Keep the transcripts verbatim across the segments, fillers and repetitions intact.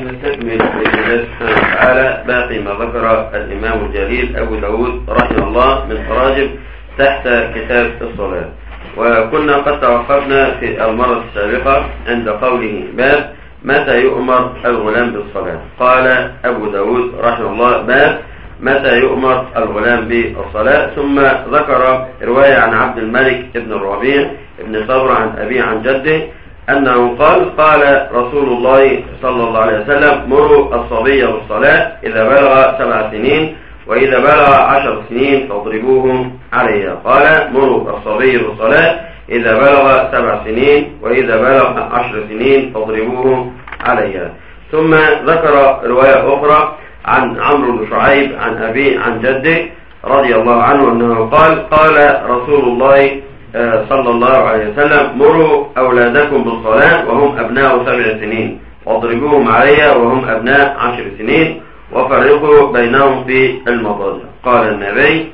نستكمل بإذن الله سبحانه وتعالى باقي ما ذكر الإمام الجليل أبو داود رحمه الله من تراجم تحت كتاب الصلاة. وكنا قد توقفنا في المرة السابقة عند قوله باب متى يؤمر الغلام بالصلاة. قال أبو داود رحمه الله باب متى يؤمر الغلام بالصلاة، ثم ذكر رواية عن عبد الملك بن الربيع بن صبر عن أبي عن جده أنه قال قال رسول الله صلى الله عليه وسلم مروا الصبي بالصلاة إذا بلغ سبع سنين وإذا بلغ عشر سنين فاضربوهم عليها. قال مروا الصبي بالصلاة إذا بلغ سبع سنين وإذا بلغ عشر سنين فاضربوهم عليها. ثم ذكر رواية أخرى عن عمرو بن شعيب عن أبي عن جده رضي الله عنه أنه قال قال رسول الله صلى الله عليه وسلم مروا أولادكم بالصلاة وهم أبناء سبع سنين واضربوهم عليها وهم أبناء عشر سنين وفرقوا بينهم في المضاجع. قال النبي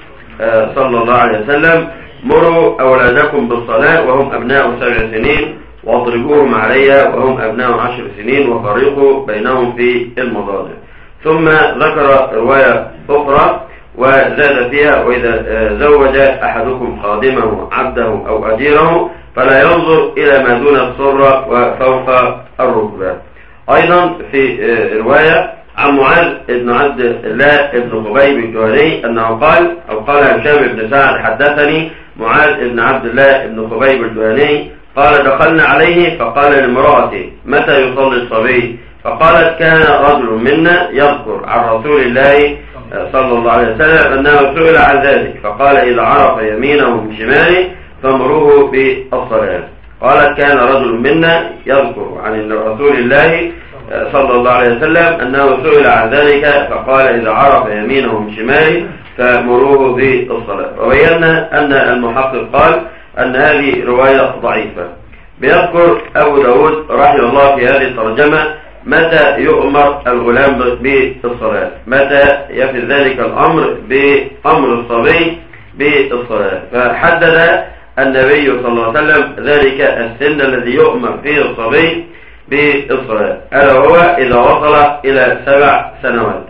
صلى الله عليه وسلم مروا أولادكم بالصلاة وهم أبناء سبع سنين واضربوهم عليها وهم أبناء عشر سنين وفرقوا بينهم في المضاجع. ثم ذكر رواية أخرى وزاد فيها وإذا زوج أحدكم خادمه عبده أو أجيره فلا ينظر إلى ما دون السرة وفوق الركبة. أيضا في رواية عن معاذ بن عبد الله بن خبيب الجهني أنه قال أو قال هشام بن سعد حدثني معاذ بن عبد الله بن خبيب الجهني قال دخلنا عليه فقال لامرأته متى يصلي الصبي؟ فقالت كان رجل منا يذكر عن رسول الله صلى الله عليه وسلم أنه سئل عن ذلك فقال إذا عرف يمينه من شماله فامروه بالصلاة. قالت كان رجل منا يذكر عن رسول الله صلى الله عليه وسلم أنه سئل عن ذلك فقال إذا عرف يمينه من شماله فامروه بالصلاة. وبينا أن المحقق قال أن هذه رواية ضعيفة. بيذكر أبو داود رحمه الله في هذه الترجمة متى يؤمر الغلام بالصلاة، متى يفي ذلك الأمر بأمر الصبي بالصلاة. فحدد النبي صلى الله عليه وسلم ذلك السن الذي يؤمر فيه الصبي بالصلاة ألا هو إذا وصل إلى سبع سنوات،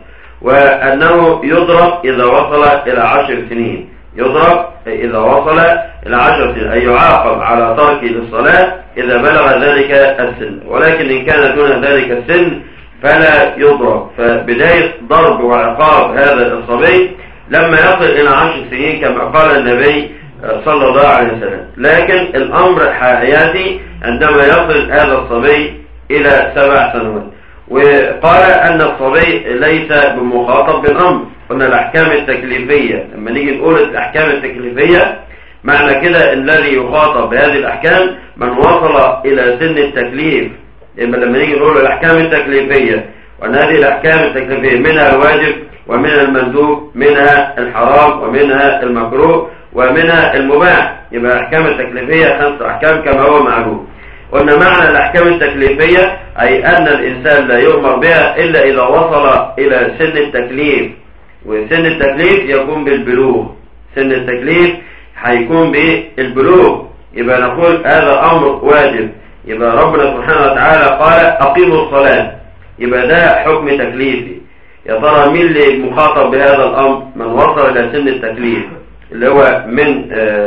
وأنه يضرب إذا وصل إلى عشر سنين، يضرب إذا وصل إلى عشر سنين أي يعاقب على تركه للصلاة إذا بلغ ذلك السن، ولكن إن كان دون ذلك السن فلا يضرب. فبداية ضرب وعقاب هذا الصبي لما يصل إلى عشر سنين كما قال النبي صلى الله عليه وسلم، لكن الأمر حياتي عندما يصل هذا الصبي إلى سبع سنوات. وقال أن الصبي ليس بمخاطب بالأمر، قلنا الأحكام التكليفية لما نيجي نقول الأحكام التكليفية معنى كده الذي يخاطب بهذه الأحكام من وصل إلى سن التكليف. لما نيجي نقول الأحكام التكليفية وأن هذه الأحكام التكليفية منها الواجب ومنها المندوب منها الحرام ومنها المكروه ومنها المباح، يبقى الأحكام التكليفية خمس أحكام كما هو معلوم. وأن معنى الأحكام التكليفية أي أن الإنسان لا يؤمر بها إلا إذا وصل إلى سن التكليف، وسن التكليف يكون بالبلوغ، سن التكليف هيكون بالبلوغ، يبقى نقول هذا أمر واجب. يبقى ربنا سبحانه وتعالى قال أقيموا الصلاة، يبقى ده حكم تكليفي. يا ترى مين اللي مخاطب بهذا الأمر؟ من وصل إلى سن التكليف اللي هو من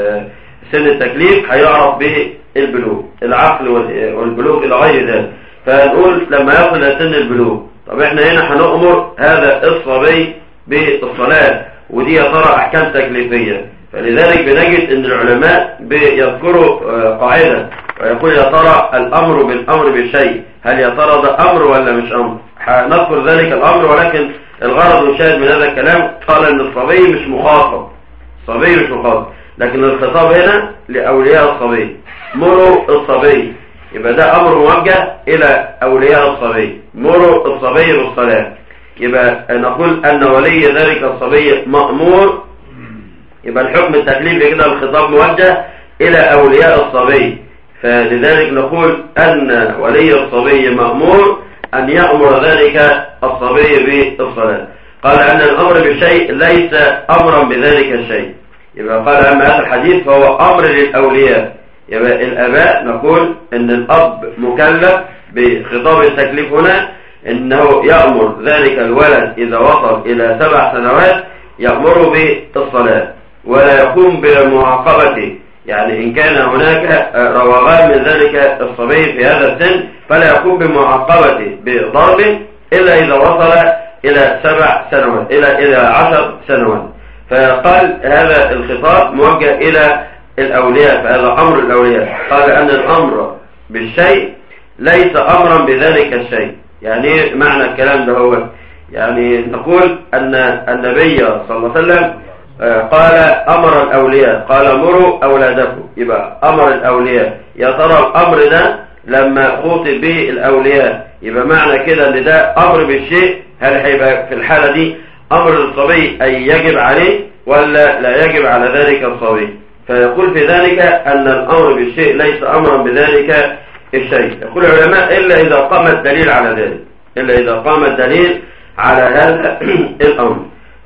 سن التكليف هيعرف بالبلوغ، العقل والبلوغ إلى غير ذلك. فنقول لما يصل إلى سن البلوغ، طب احنا هنا هنأمر هذا الصبي بالصلاة، ودي يا ترى أحكام تكليفية. فلذلك بنجد ان العلماء بيذكروا قاعدة ويقول يا ترى الأمر بالأمر بالشيء هل يا ترى ده أمر ولا مش أمر؟ هنذكر ذلك الأمر، ولكن الغرض والشاهد من هذا الكلام قال ان الصبي مش مخاطب، الصبي مش مخاطب، لكن الخطاب هنا لأولياء الصبي، مروا الصبي، يبقى ده أمر موجه إلى أولياء الصبي، مروا الصبي بالصلاة. يبقى نقول أن ولي ذلك الصبي مأمور، يبقى الحكم التكليفي كده الخطاب موجه إلى أولياء الصبي. فلذلك نقول أن ولي الصبي مأمور أن يأمر ذلك الصبي بالصلاة. قال أن الأمر بالشيء ليس أمرا بذلك الشيء، يبقى قال أما هذا الحديث فهو أمر للأولياء. يبقى الآباء نقول أن الأب مكلف بخطاب التكليف هنا انه يأمر ذلك الولد اذا وصل الى سبع سنوات يأمره بالصلاة ولا يقوم بمعاقبته. يعني ان كان هناك روغان من ذلك الصبي في هذا السن فلا يقوم بمعاقبته بضرب الا اذا وصل الى سبع سنوات الى الى عشر سنوات. فقال هذا الخطاب موجه الى الاولياء، فهذا امر الاولياء. قال ان الامر بالشيء ليس امرا بذلك الشيء. يعني معنى الكلام ده هو يعني نقول ان النبي صلى الله عليه وسلم قال امر الاولياء، قال مروا اولادكم، يبقى امر الاولياء. يا ترى الامر ده لما خاطب به الاولياء يبقى معنى كده ان ده امر بالشيء، هل هيبقى في الحالة دي امر للصبي اي يجب عليه ولا لا يجب على ذلك الصبي؟ فيقول في ذلك ان الامر بالشيء ليس امرا بذلك الشيء. يقول العلماء الا اذا قام الدليل على ذلك، الا اذا قام الدليل على هذا الامر.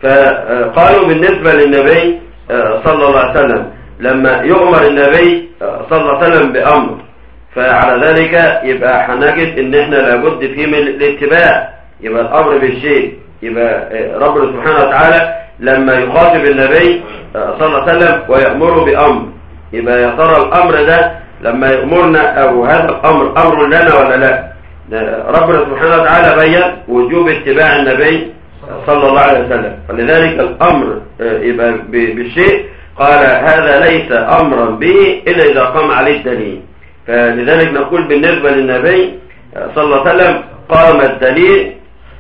فقالوا بالنسبة للنبي صلى الله عليه وسلم لما يؤمر النبي صلى الله عليه وسلم بامر فعلى ذلك يبقى هنجد ان احنا لابد فيه من الاتباع. يبقى الامر بالشيء، يبقى ربنا سبحانه وتعالى لما يخاطب النبي صلى الله عليه وسلم ويأمره بامر، يبقى يا ترى الامر ده لما يأمرنا او هذا الامر امر لنا ولا لا؟ ربنا سبحانه وتعالى بين وجوب اتباع النبي صلى الله عليه وسلم، فلذلك الامر يبقى بالشيء قال هذا ليس امرا به الا اذا قام عليه الدليل. فلذلك نقول بالنسبة للنبي صلى الله عليه وسلم قام الدليل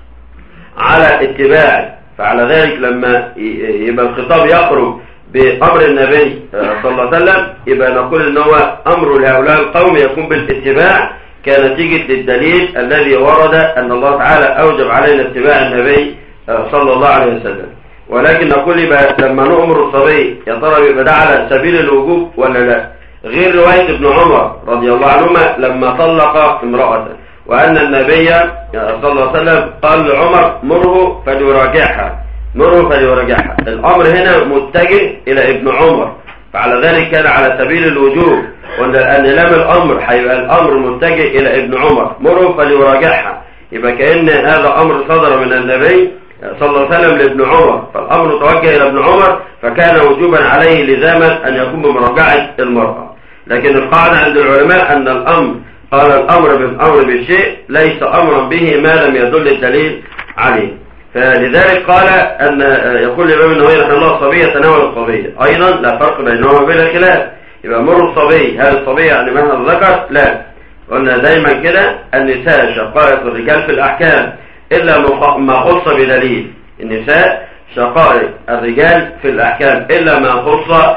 على اتباعه، فعلى ذلك لما يبقى الخطاب يخرج بأمر النبي صلى الله عليه وسلم يبقى نقول ان هو امر لهؤلاء القوم يكون بالاتباع كنتيجة للدليل الذي ورد ان الله تعالى اوجب علينا اتباع النبي صلى الله عليه وسلم. ولكن نقول يبقى لما نؤمر الصبي يا ترى يبقى ده على سبيل الوجوب ولا لا؟ غير رواية ابن عمر رضي الله عنهما لما طلق امرأته وأن النبي صلى الله عليه وسلم قال لعمر مره فليراجعها، مره فليراجعها. الأمر هنا متجه إلى ابن عمر، فعلى ذلك كان على سبيل الوجوب، وأن لام الأمر هيبقى الأمر متجه إلى ابن عمر مره فليراجعها. يبقى كأن هذا أمر صدر من النبي صلى الله عليه وسلم لابن عمر، فالأمر توجه إلى ابن عمر فكان وجوبا عليه لزاما أن يقوم بمراجعة المرأة. لكن القاعدة عند العلماء أن الأمر قال الأمر بالأمر بالشيء ليس أمرا به ما لم يدل الدليل عليه. فلذلك قال أن يقول الإمام النووي رحمه الله الصبي يتناول الصبي أيضا لا فرق بينهما بين الخلاف. يبقى مر الصبي، هل الصبي يعني مهما الذكر؟ لا، قلنا دايما كده النساء شقائق الرجال في الأحكام إلا ما خص بدليل. النساء شقائق الرجال في الأحكام إلا ما خص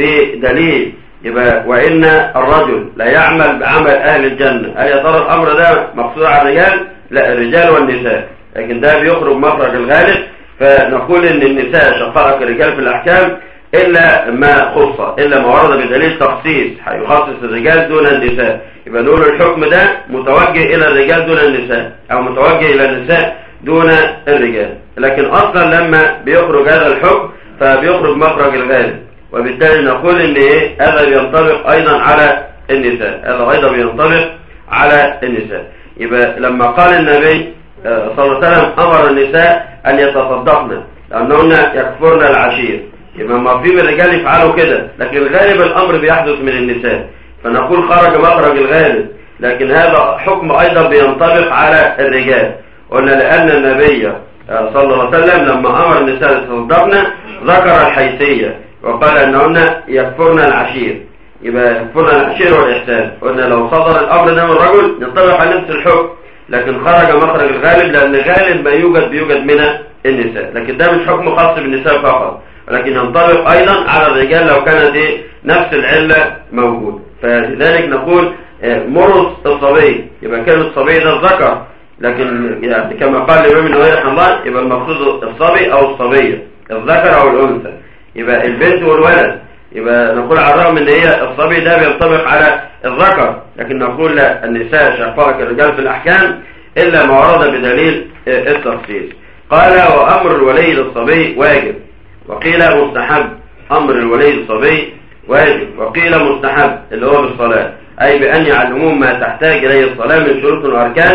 بدليل. يبقى وإن الرجل لا يعمل بعمل أهل الجنة، هل يا ترى الأمر ده مقصود على الرجال؟ لا، الرجال والنساء، لكن ده بيخرج مخرج الغالب. فنقول إن النساء شقائق الرجال في الأحكام إلا ما خص، إلا ما ورد بدليل تخصيص هيخصص الرجال دون النساء. يبقى نقول الحكم ده متوجه إلى الرجال دون النساء أو متوجه إلى النساء دون الرجال. لكن أصلا لما بيخرج هذا الحكم فبيخرج مخرج الغالب، وبالتالي نقول ان ايه هذا بينطبق ايضا على النساء، هذا ايضا بينطبق على النساء. يبقى لما قال النبي صلى الله عليه وسلم امر النساء ان يتصدقن لانهن يكفرن العشير، يبقى ما في من الرجال يفعلوا كده، لكن الغالب الامر بيحدث من النساء، فنقول خرج مخرج الغالب. لكن هذا حكم ايضا بينطبق على الرجال. قلنا لان النبي صلى الله عليه وسلم لما امر النساء يتصدقن ذكر الحيثيه وقال أنهن يكفرن العشير، يبقى يكفرن العشير والإحسان. قلنا لو صدر الأمر ده من الرجل ينطبق على نفس الحكم، لكن خرج مخرج الغالب لأن غالب ما يوجد بيوجد من النساء، لكن ده مش حكم خاص بالنساء فقط، ولكن ينطبق أيضا على الرجال لو كانت نفس العلة موجود. فلذلك نقول مرض الصبي، يبقى كان الصبي ده الذكر، لكن يعني كما قال الإمام النووي رحمه الله يبقى المقصود الصبي أو الصبية، الذكر أو الأنثى، يبقى البنت والولد. يبقى نقول على الرغم ان هي الصبي ده بينطبق على الذكر، لكن نقول لا، النساء شقائق الرجال في الاحكام الا ما ورد بدليل التخصيص. قال وامر الولي للصبي واجب وقيل مستحب. امر الولي للصبي واجب وقيل مستحب اللي هو بالصلاه، اي بان يعلمون ما تحتاج اليه الصلاه من شروط واركان،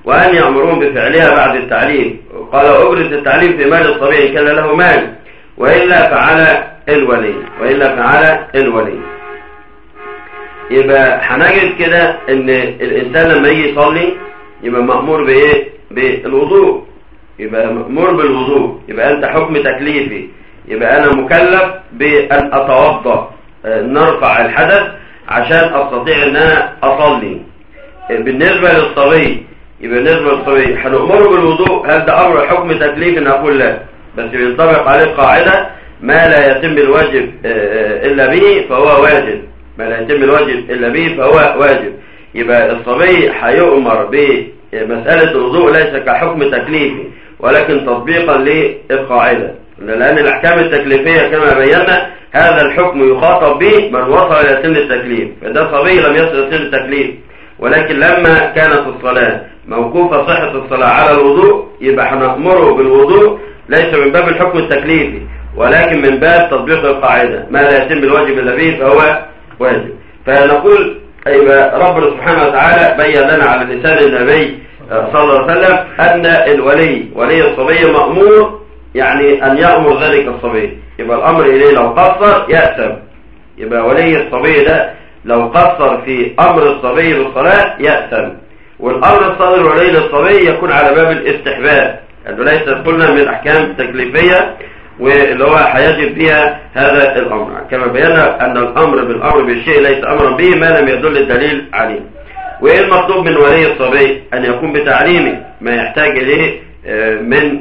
وأن يأمرون بفعلها بعد التعليم. قال أبرز التعليم في مال الصبي إن كان له مال، وإلا فعلى الولي وإلا فعلى الولي. يبقى هنجد كده ان الانسان لما يجي يصلي يبقى مأمور بايه؟ بالوضوء. يبقى مأمور بالوضوء، يبقى انت حكم تكليفي، يبقى انا مكلف بان اتوضا، نرفع الحدث عشان استطيع ان انا اصلي. بالنسبه للصبي، يبقى بالنسبه للصبي هنأمره بالوضوء. هل ده امر حكم تكليفي؟ نقول لا، بس بينطبق عليه قاعده: ما لا يتم الواجب الا به فهو واجب، ما لا يتم الواجب إلا به فهو واجب. يبقى الصبي هيؤمر بمسألة الوضوء ليس كحكم تكليفي، ولكن تطبيقا للقاعدة، لأن الأحكام التكليفية كما بينا هذا الحكم يخاطب به من وصل إلى سن التكليف. فده صبي لم يصل إلى سن التكليف، ولكن لما كانت الصلاة موقوفة صحة الصلاة على الوضوء يبقى هنأمره بالوضوء، ليس من باب الحكم التكليفي ولكن من باب تطبيق القاعدة: ما لا يتم الواجب إلا به فهو واجب. فنقول أيوة ربنا سبحانه وتعالى بين لنا على لسان النبي صلى الله عليه وسلم أن الولي ولي الصبي مأمور، يعني أن يأمر ذلك الصبي. يبقى الأمر إليه لو قصر يأثم. يبقى ولي الصبي ده لو قصر في أمر الصبي بالصلاة يأثم. والأمر الصادر ولي للصبي يكون على باب الاستحباب، أنه ليس قلنا من الأحكام التكليفية واللي هو هيجب فيها هذا الأمر، كما بينا أن الأمر بالأمر بالشيء ليس أمرا به ما لم يدل الدليل عليه. وإيه المطلوب من ولي الصبي؟ أن يكون بتعليمه ما يحتاج إليه من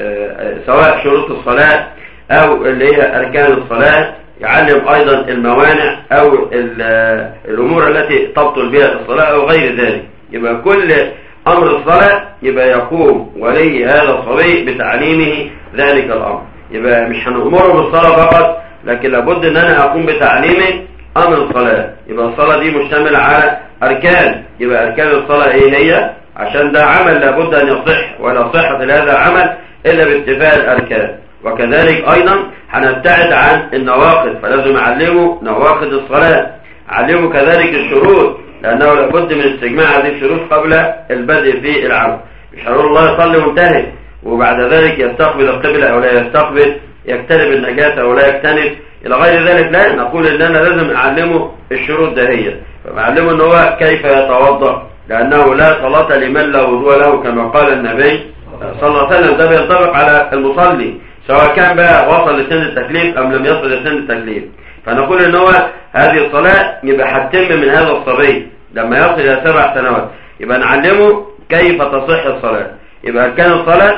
سواء شروط الصلاة أو اللي هي أركان الصلاة، يعلم أيضا الموانع أو الأمور التي تبطل بها الصلاة أو غير ذلك. يبقى كل أمر الصلاة يبقى يقوم ولي هذا الصبي بتعليمه ذلك الأمر. يبقى مش هنأمره بالصلاة فقط، لكن لابد ان انا اقوم بتعليمه امر الصلاة. يبقى الصلاة دي مشتملة على اركان، يبقى اركان الصلاة ايه هي؟ عشان ده عمل لابد ان يصح، ولا صحة لهذا العمل الا باتفاق الاركان. وكذلك ايضا هنبتعد عن النواقض، فلازم اعلمه نواقض الصلاة، اعلمه كذلك الشروط، لانه لابد من استجماع هذه الشروط قبل البدء في العمل. مش هنقول الله يصلي وانتهي وبعد ذلك يستقبل القبلة أو لا يستقبل، يجتنب النجاسة أو لا يجتنب إلى غير ذلك. لا، نقول إن أنا لازم أعلمه الشروط دهية، فأعلمه إن هو كيف يتوضأ، لأنه لا صلاة لمن لا وضوء له كما قال النبي صلى الله عليه وسلم. ده بينطبق على المصلي سواء كان بقى وصل لسن التكليف أم لم يصل لسن التكليف. فنقول إن هو هذه الصلاة يبقى هتتم من هذا الصبي لما يصل إلى سبع سنوات، يبقى نعلمه كيف تصح الصلاة. يبقى كان الصلاة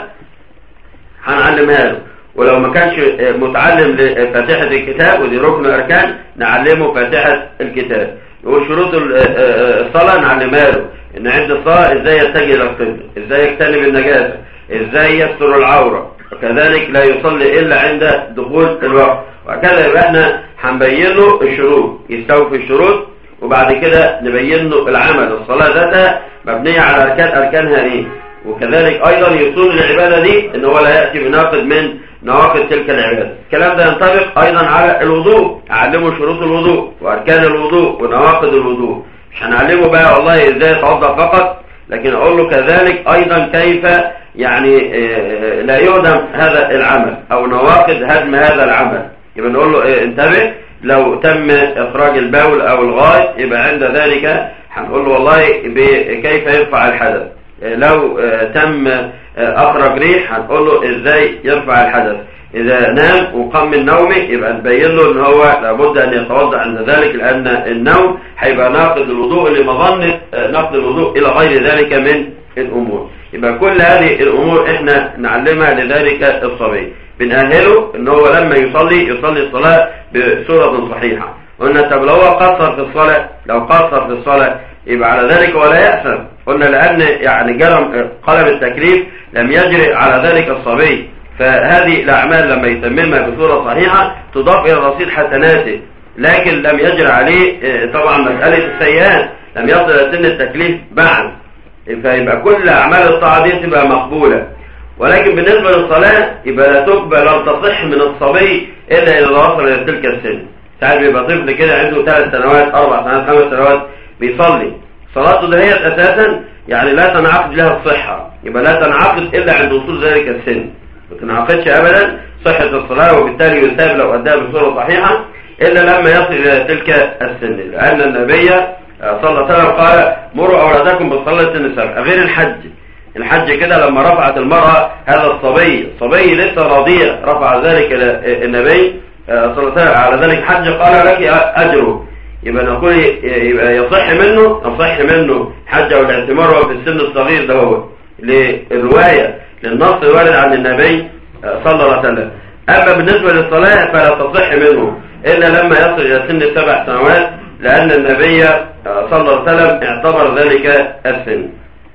هنعلمها له، ولو ما كانش متعلم لفاتحة الكتاب ودي ركن أركان نعلمه فاتحة الكتاب. وشروط الصلاة نعلمها له، إن عند الصلاة إزاي يتجه إلى القبلة، إزاي يجتنب النجاسة، إزاي يستر العورة، وكذلك لا يصلي إلا عند دخول الوقت. وكذا يبقى احنا هنبين له الشروط، يستوفي الشروط، وبعد كده نبين له العمل. الصلاة ذاتها مبنية على أركان، أركانها إيه، وكذلك أيضا يصون العبادة دي إن هو لا يأتي بناقض من نواقض تلك العبادة. الكلام ده ينطبق أيضا على الوضوء، أعلمه شروط الوضوء وأركان الوضوء ونواقض الوضوء. مش هنعلمه بقى والله إزاي يتوضأ فقط، لكن أقول له كذلك أيضا كيف يعني لا يهدم هذا العمل أو نواقض هدم هذا العمل. يبقى نقول له انتبه، لو تم إخراج البول أو الغائط يبقى عند ذلك هنقول له والله كيف يرفع الحدث. لو تم أخرج ريح هنقول له إزاي يرفع الحدث. إذا نام وقام من نومه يبقى نبين له إن هو لابد أن يتوضأ عند ذلك، لأن النوم هيبقى ناقض الوضوء لمظنة نقض الوضوء إلى غير ذلك من الأمور. يبقى كل هذه الأمور إحنا نعلمها لذلك الصبي، بنأهله إن هو لما يصلي يصلي الصلاة بصورة صحيحة. قلنا طب لو هو قصر في الصلاة، لو قصر في الصلاة يبقى على ذلك ولا يأثم. قلنا لأن يعني جرم قلم التكليف لم يجري على ذلك الصبي، فهذه الأعمال لما يتممها بصورة صحيحة تضاف إلى رصيد حسناته، لكن لم يجري عليه طبعا مسألة السيئات، لم يصل إلى سن التكليف بعد، فيبقى كل أعمال الطاعة دي تبقى مقبولة. ولكن بالنسبة للصلاة يبقى لا تقبل لم تصح من الصبي إلا إذا وصل إلى تلك السن. ساعات بيبقى طفل كده عنده ثلاث سنوات أربع سنوات خمس سنوات بيصلي صلاته دهيت أساسا يعني لا تنعقد لها الصحة، يبقى لا تنعقد إلا عند وصول ذلك السن، ما تنعقدش أبدا صحة الصلاة، وبالتالي يثاب لو أداها بصورة صحيحة إلا لما يصل إلى تلك السن، لأن النبي صلى الله عليه وسلم قال مروا أولادكم بالصلاة النساء. غير الحج، الحج كده لما رفعت المرأة هذا الصبي، الصبي لسه رضيع، رفع ذلك النبي صلى الله عليه وسلم على ذلك حج، قال لك أجره. يبقى نقول يبقى يصح منه يصح منه حج أو الاعتمار وهو في السن الصغير ده، هو للرواية للنص الوارد عن النبي صلى الله عليه وسلم. أما بالنسبة للصلاة فلا تصح منه إلا لما يصل إلى سن سبع سنوات، لأن النبي صلى الله عليه وسلم اعتبر ذلك السن.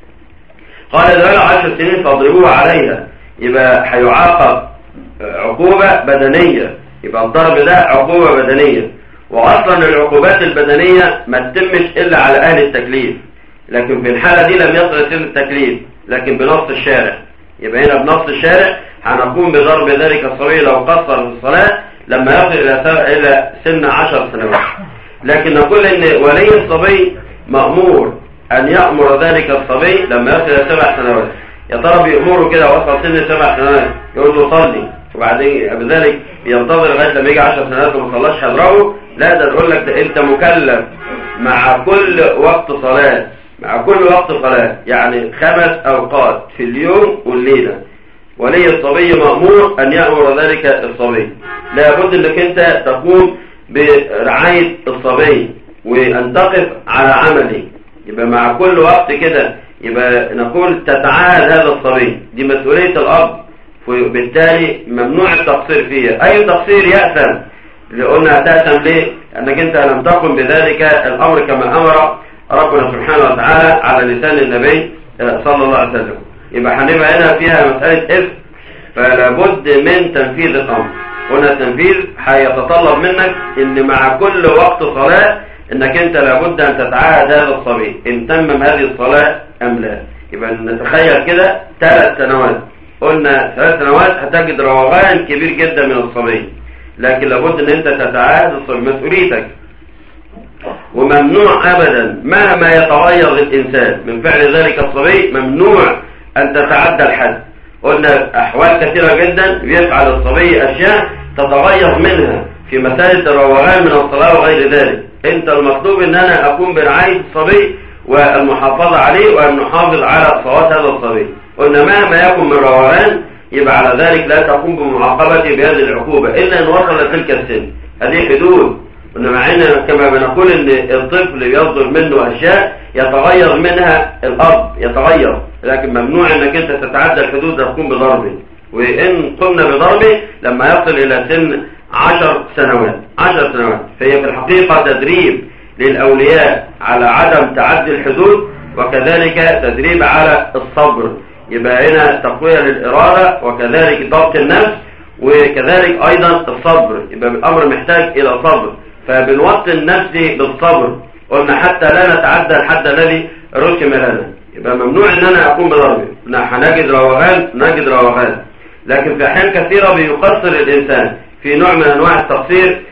قال إذا بلغ عشر سنين فاضربوه عليها، يبقى هيعاقب عقوبة بدنية، يبقى الضرب ده عقوبة بدنية. وأصلا العقوبات البدنية ما تتمش إلا على أهل التكليف، لكن في الحالة دي لم يصل سن التكليف، لكن بنص الشارع. يبقى هنا بنص الشارع هنقوم بضرب ذلك الصبي لو قصر في الصلاة لما يصل إلى إلى سن عشر سنوات. لكن نقول إن ولي الصبي مأمور أن يأمر ذلك الصبي لما يصل إلى سبع سنوات. يا ترى بيأمره كده وصل سن سبع سنوات يقول له صلي، وبعدين بذلك ينتظر لغاية لما يجي عشر سنوات وما صلاش هضربه؟ لا، ده نقول لك ده أنت مكلف مع كل وقت صلاة، مع كل وقت صلاة، يعني خمس أوقات في اليوم والليلة. ولي الصبي مأمور أن يأمر ذلك الصبي. لابد أنك أنت تقوم برعاية الصبي وأن تقف على عمله. يبقى مع كل وقت كده يبقى نقول تتعاهد هذا الصبي، دي مسؤولية الأب، وبالتالي ممنوع التقصير فيها. أي تقصير يأثم، اللي قلنا تأثم ليه؟ أنك أنت لم تقم بذلك الأمر كما أمر ربنا سبحانه وتعالى على لسان النبي صلى الله عليه وسلم. يبقى هنبقى هنا فيها مسألة إثم، فلا بد من تنفيذ الأمر. هنا التنفيذ هيتطلب منك ان مع كل وقت صلاة انك انت لابد ان تتعاهد هذا الصبي ان تمم هذه الصلاة ام لا. يبقى نتخيل كده ثلاث سنوات، قلنا ثلاث سنوات هتجد روغان كبير جدا من الصبي، لكن لابد ان انت تتعاهد الصبي، مسؤوليتك. وممنوع ابدا مهما يتغير الانسان من فعل ذلك الصبي، ممنوع ان تتعدى الحد. قلنا احوال كثيرة جدا يفعل الصبي اشياء تتغير منها في مسألة الروغان من الصلاة وغير ذلك. انت المطلوب ان انا اقوم برعاية الصبي والمحافظة عليه وان نحافظ على صوات هذا الصبي. قلنا مهما يكن من روغان يبقى على ذلك لا تقوم بمعاقبته بهذه العقوبة الا ان وصل لتلك السن. هذه حدود. قلنا مع ان كما بنقول ان الطفل يصدر منه اشياء يتغير منها الاب يتغير، لكن ممنوع انك انت تتعدى الحدود تقوم بضربه. وان قمنا بضربه لما يصل الى سن عشر سنوات عشر سنوات فهي في الحقيقة تدريب للأولياء على عدم تعدي الحدود، وكذلك تدريب على الصبر. يبقى هنا تقوية للإرادة وكذلك ضبط النفس وكذلك أيضا الصبر. يبقى الأمر محتاج إلى صبر، فبنوطن النفس بالصبر. قلنا حتى لا نتعدى الحد الذي رسم لنا. يبقى ممنوع ان انا اقوم بضربه. هنجد روغان نجد روغان، لكن في احيان كثيرة بيقصر الانسان في نوع من انواع التقصير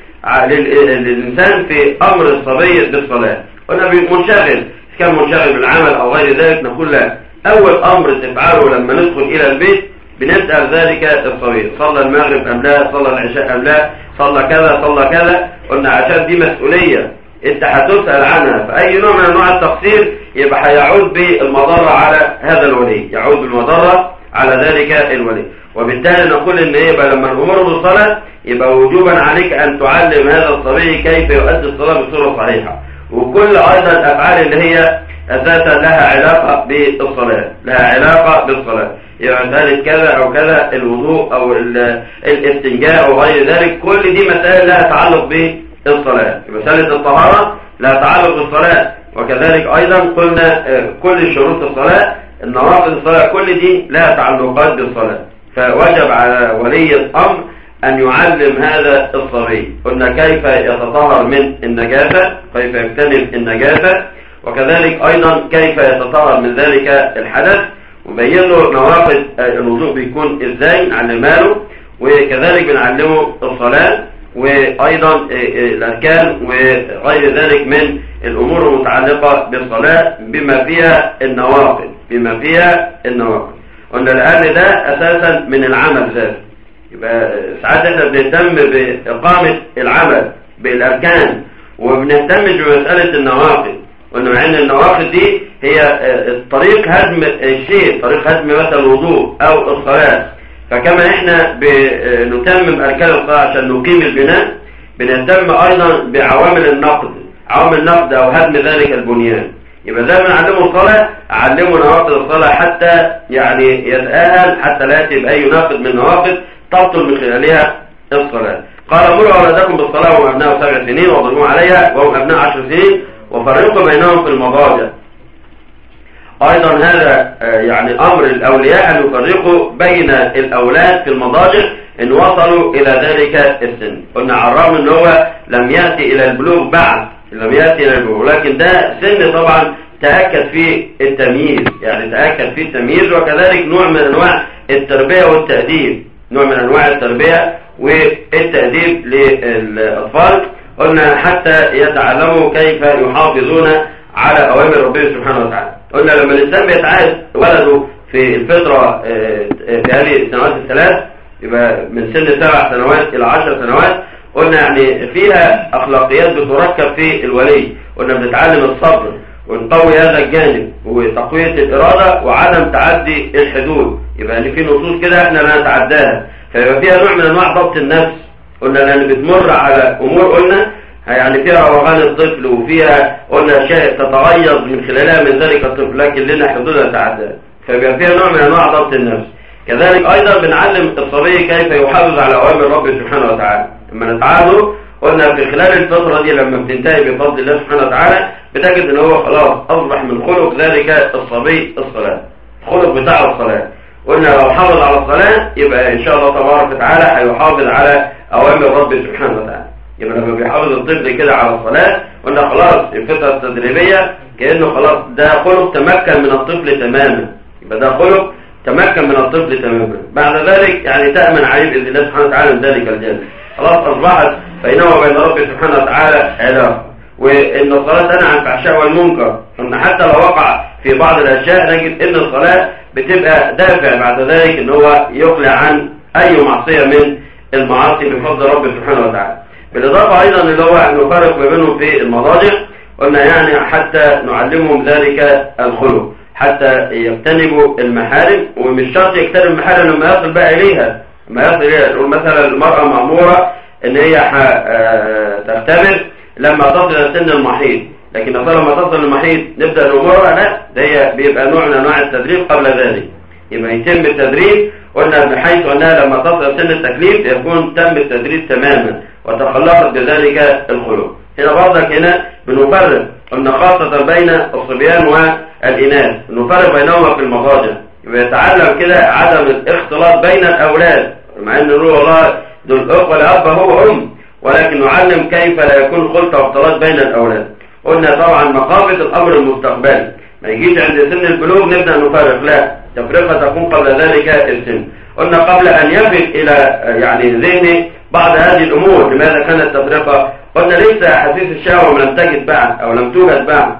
للانسان في امر الصبي بالصلاة. قلنا منشغل، كان منشغل بالعمل او غير ذلك، نقول لا، اول امر تفعله لما ندخل الى البيت بنسأل ذلك الصبي صلى المغرب ام لا، صلى العشاء ام لا، صلى كذا صلى كذا. قلنا عشان دي مسؤولية انت هتسأل عنها، فاي نوع من انواع التقصير يبقى هيعود بالمضرة على هذا الولي، يعود بالمضرة على ذلك الولي. وبالتالي نقول ان يبقى لما نأمره بالصلاة يبقى وجوبا عليك ان تعلم هذا الصبي كيف يؤدي الصلاة بصورة صحيحة، وكل ايضا الافعال اللي هي اساسا لها علاقة بالصلاة لها علاقة بالصلاة، يعني مسألة كذا او كذا، الوضوء او الاستنجاء او غير ذلك، كل دي مسائل لها تعلق بالصلاة. مسألة الطهارة لها تعلق بالصلاة، وكذلك ايضا قلنا كل شروط الصلاة النواقض الصلاة كل دي لها تعلقات بالصلاة. فوجب على ولي الامر ان يعلم هذا الصبي. قلنا كيف يتطهر من النجاسة، كيف يجتنب النجاسة، وكذلك ايضا كيف يتطهر من ذلك الحدث، وبين له نواقض الوضوء بيكون ازاي، نعلمها له. وكذلك بنعلمه الصلاة، وأيضا الأركان وغير ذلك من الأمور المتعلقة بالصلاة بما فيها النواقض بما فيها النواقض قلنا لأن ده أساسا من العمل ذاته. يبقى ساعات احنا بنهتم بإقامة العمل بالأركان وبنهتمش بمسألة النواقض، وأن مع أن النواقض دي هي طريق هدم الشيء، طريق هدم مثلا الوضوء أو الصلاة. فكما احنا بنتمم أركان الصلاة عشان نقيم البناء، بنهتم أيضا بعوامل النقد، عوامل النقد أو هدم ذلك البنيان. يبقى زي ما نعلمه الصلاة علمه نواقض الصلاة حتى يعني يتأهل، حتى لا يأتي بأي ناقض من نواقض تبطل من خلالها الصلاة. قال مروا أولادكم بالصلاة وهم أبناء سبع سنين واضربوا عليها وهم أبناء عشر سنين وفرقوا بينهم في المضاجع. أيضا هذا يعني أمر الأولياء أن يفرقوا بين الأولاد في المضاجع إن وصلوا إلى ذلك السن. قلنا على الرغم أن هو لم يأتي إلى البلوغ بعد، لم يأتي إلى البلوغ، لكن ده سن طبعا تأكد فيه التمييز، يعني تأكد فيه التمييز، وكذلك نوع من أنواع التربية والتأديب، نوع من أنواع التربية والتأديب للأطفال. قلنا حتى يتعلموا كيف يحافظون على أوامر ربنا سبحانه وتعالى. قلنا لما الإنسان بيتعاد ولده في الفترة في هذه السنوات الثلاث، يبقى من سن سبع سنوات إلى عشر سنوات، قلنا يعني فيها أخلاقيات بتركب في الولي. قلنا بنتعلم الصبر ونقوي هذا الجانب وتقوية الإرادة وعدم تعدي الحدود. يبقى اللي في نصوص كده احنا لا نتعداها، فيبقى فيها نوع من أنواع ضبط النفس. قلنا لأن بتمر على أمور قلنا يعني فيها روغان الطفل وفيها قلنا أشياء تتغيظ من خلالها من ذلك الطفل، لكن لنا حدودها تعداها، فيبقى فيها نوع من أنواع ضبط النفس. كذلك أيضا بنعلم الصبي كيف يحافظ على أوامر ربه سبحانه وتعالى. لما نتعاده قلنا في خلال الفترة دي لما بتنتهي بفضل الله سبحانه وتعالى بتجد ان هو خلاص أصبح من خلق ذلك الصبي الصلاة، الخلق بتاع الصلاة. قلنا لو حافظ على الصلاة يبقى إن شاء الله تبارك وتعالى هيحافظ على أوامر ربه سبحانه وتعالى. يبقى لما بيحافظ الطفل كده على الصلاة قلنا خلاص الفترة التدريبية كأنه خلاص ده خلق تمكن من الطفل تماما، يبقى ده خلق تمكن من الطفل تماما. بعد ذلك يعني تأمن عليه بإذن الله سبحانه وتعالى من ذلك الجانب، خلاص أصبحت بينه وبين ربه سبحانه وتعالى علاقة. وإن الصلاة تنهى عن الفحشاء والمنكر، إن حتى لو وقع في بعض الأشياء نجد إن الصلاة بتبقى دافع بعد ذلك إن هو يقلع عن أي معصية من المعاصي بفضل ربه سبحانه وتعالى. بالإضافة أيضا اللي هو أن نفرق ما بينهم في المضاجع، قلنا يعني حتى نعلمهم ذلك الخلق، حتى يجتنبوا المحارم. ومش شرط يجتنب المحارم لما يصل بقى إليها، لما يصل إليها نقول مثلا المرأة مأمورة إن هي تختبر لما تصل إلى سن المحيض، لكن مثلا لما تصل المحيض نبدأ نأمرها؟ لا، ده هي بيبقى نوع من أنواع التدريب قبل ذلك. يبقى يتم التدريب قلنا بحيث أنها لما تصل إلى سن التكليف يكون تم التدريب تماما وتخلقت بذلك الخلق. هنا برضك هنا بنفرق قلنا خاصة بين الصبيان والإناث، نفرق بينهما في المضاجع. يبقى يتعلم كده عدم الاختلاط بين الأولاد، مع أن نقول والله دول أخوة لأب هو أم، ولكن نعلم كيف لا يكون خلط واختلاط بين الأولاد. قلنا طبعا مقابة الأمر المستقبلي، ما يجيش عند سن البلوغ نبدأ نفرق، لا، تفرقة تكون قبل ذلك السن. قلنا قبل أن يفق إلى يعني ذهنه بعض هذه الأمور. لماذا كانت تفرقة؟ قلنا ليس حسيس الشهوة لم تجد بعد أو لم توجد بعد،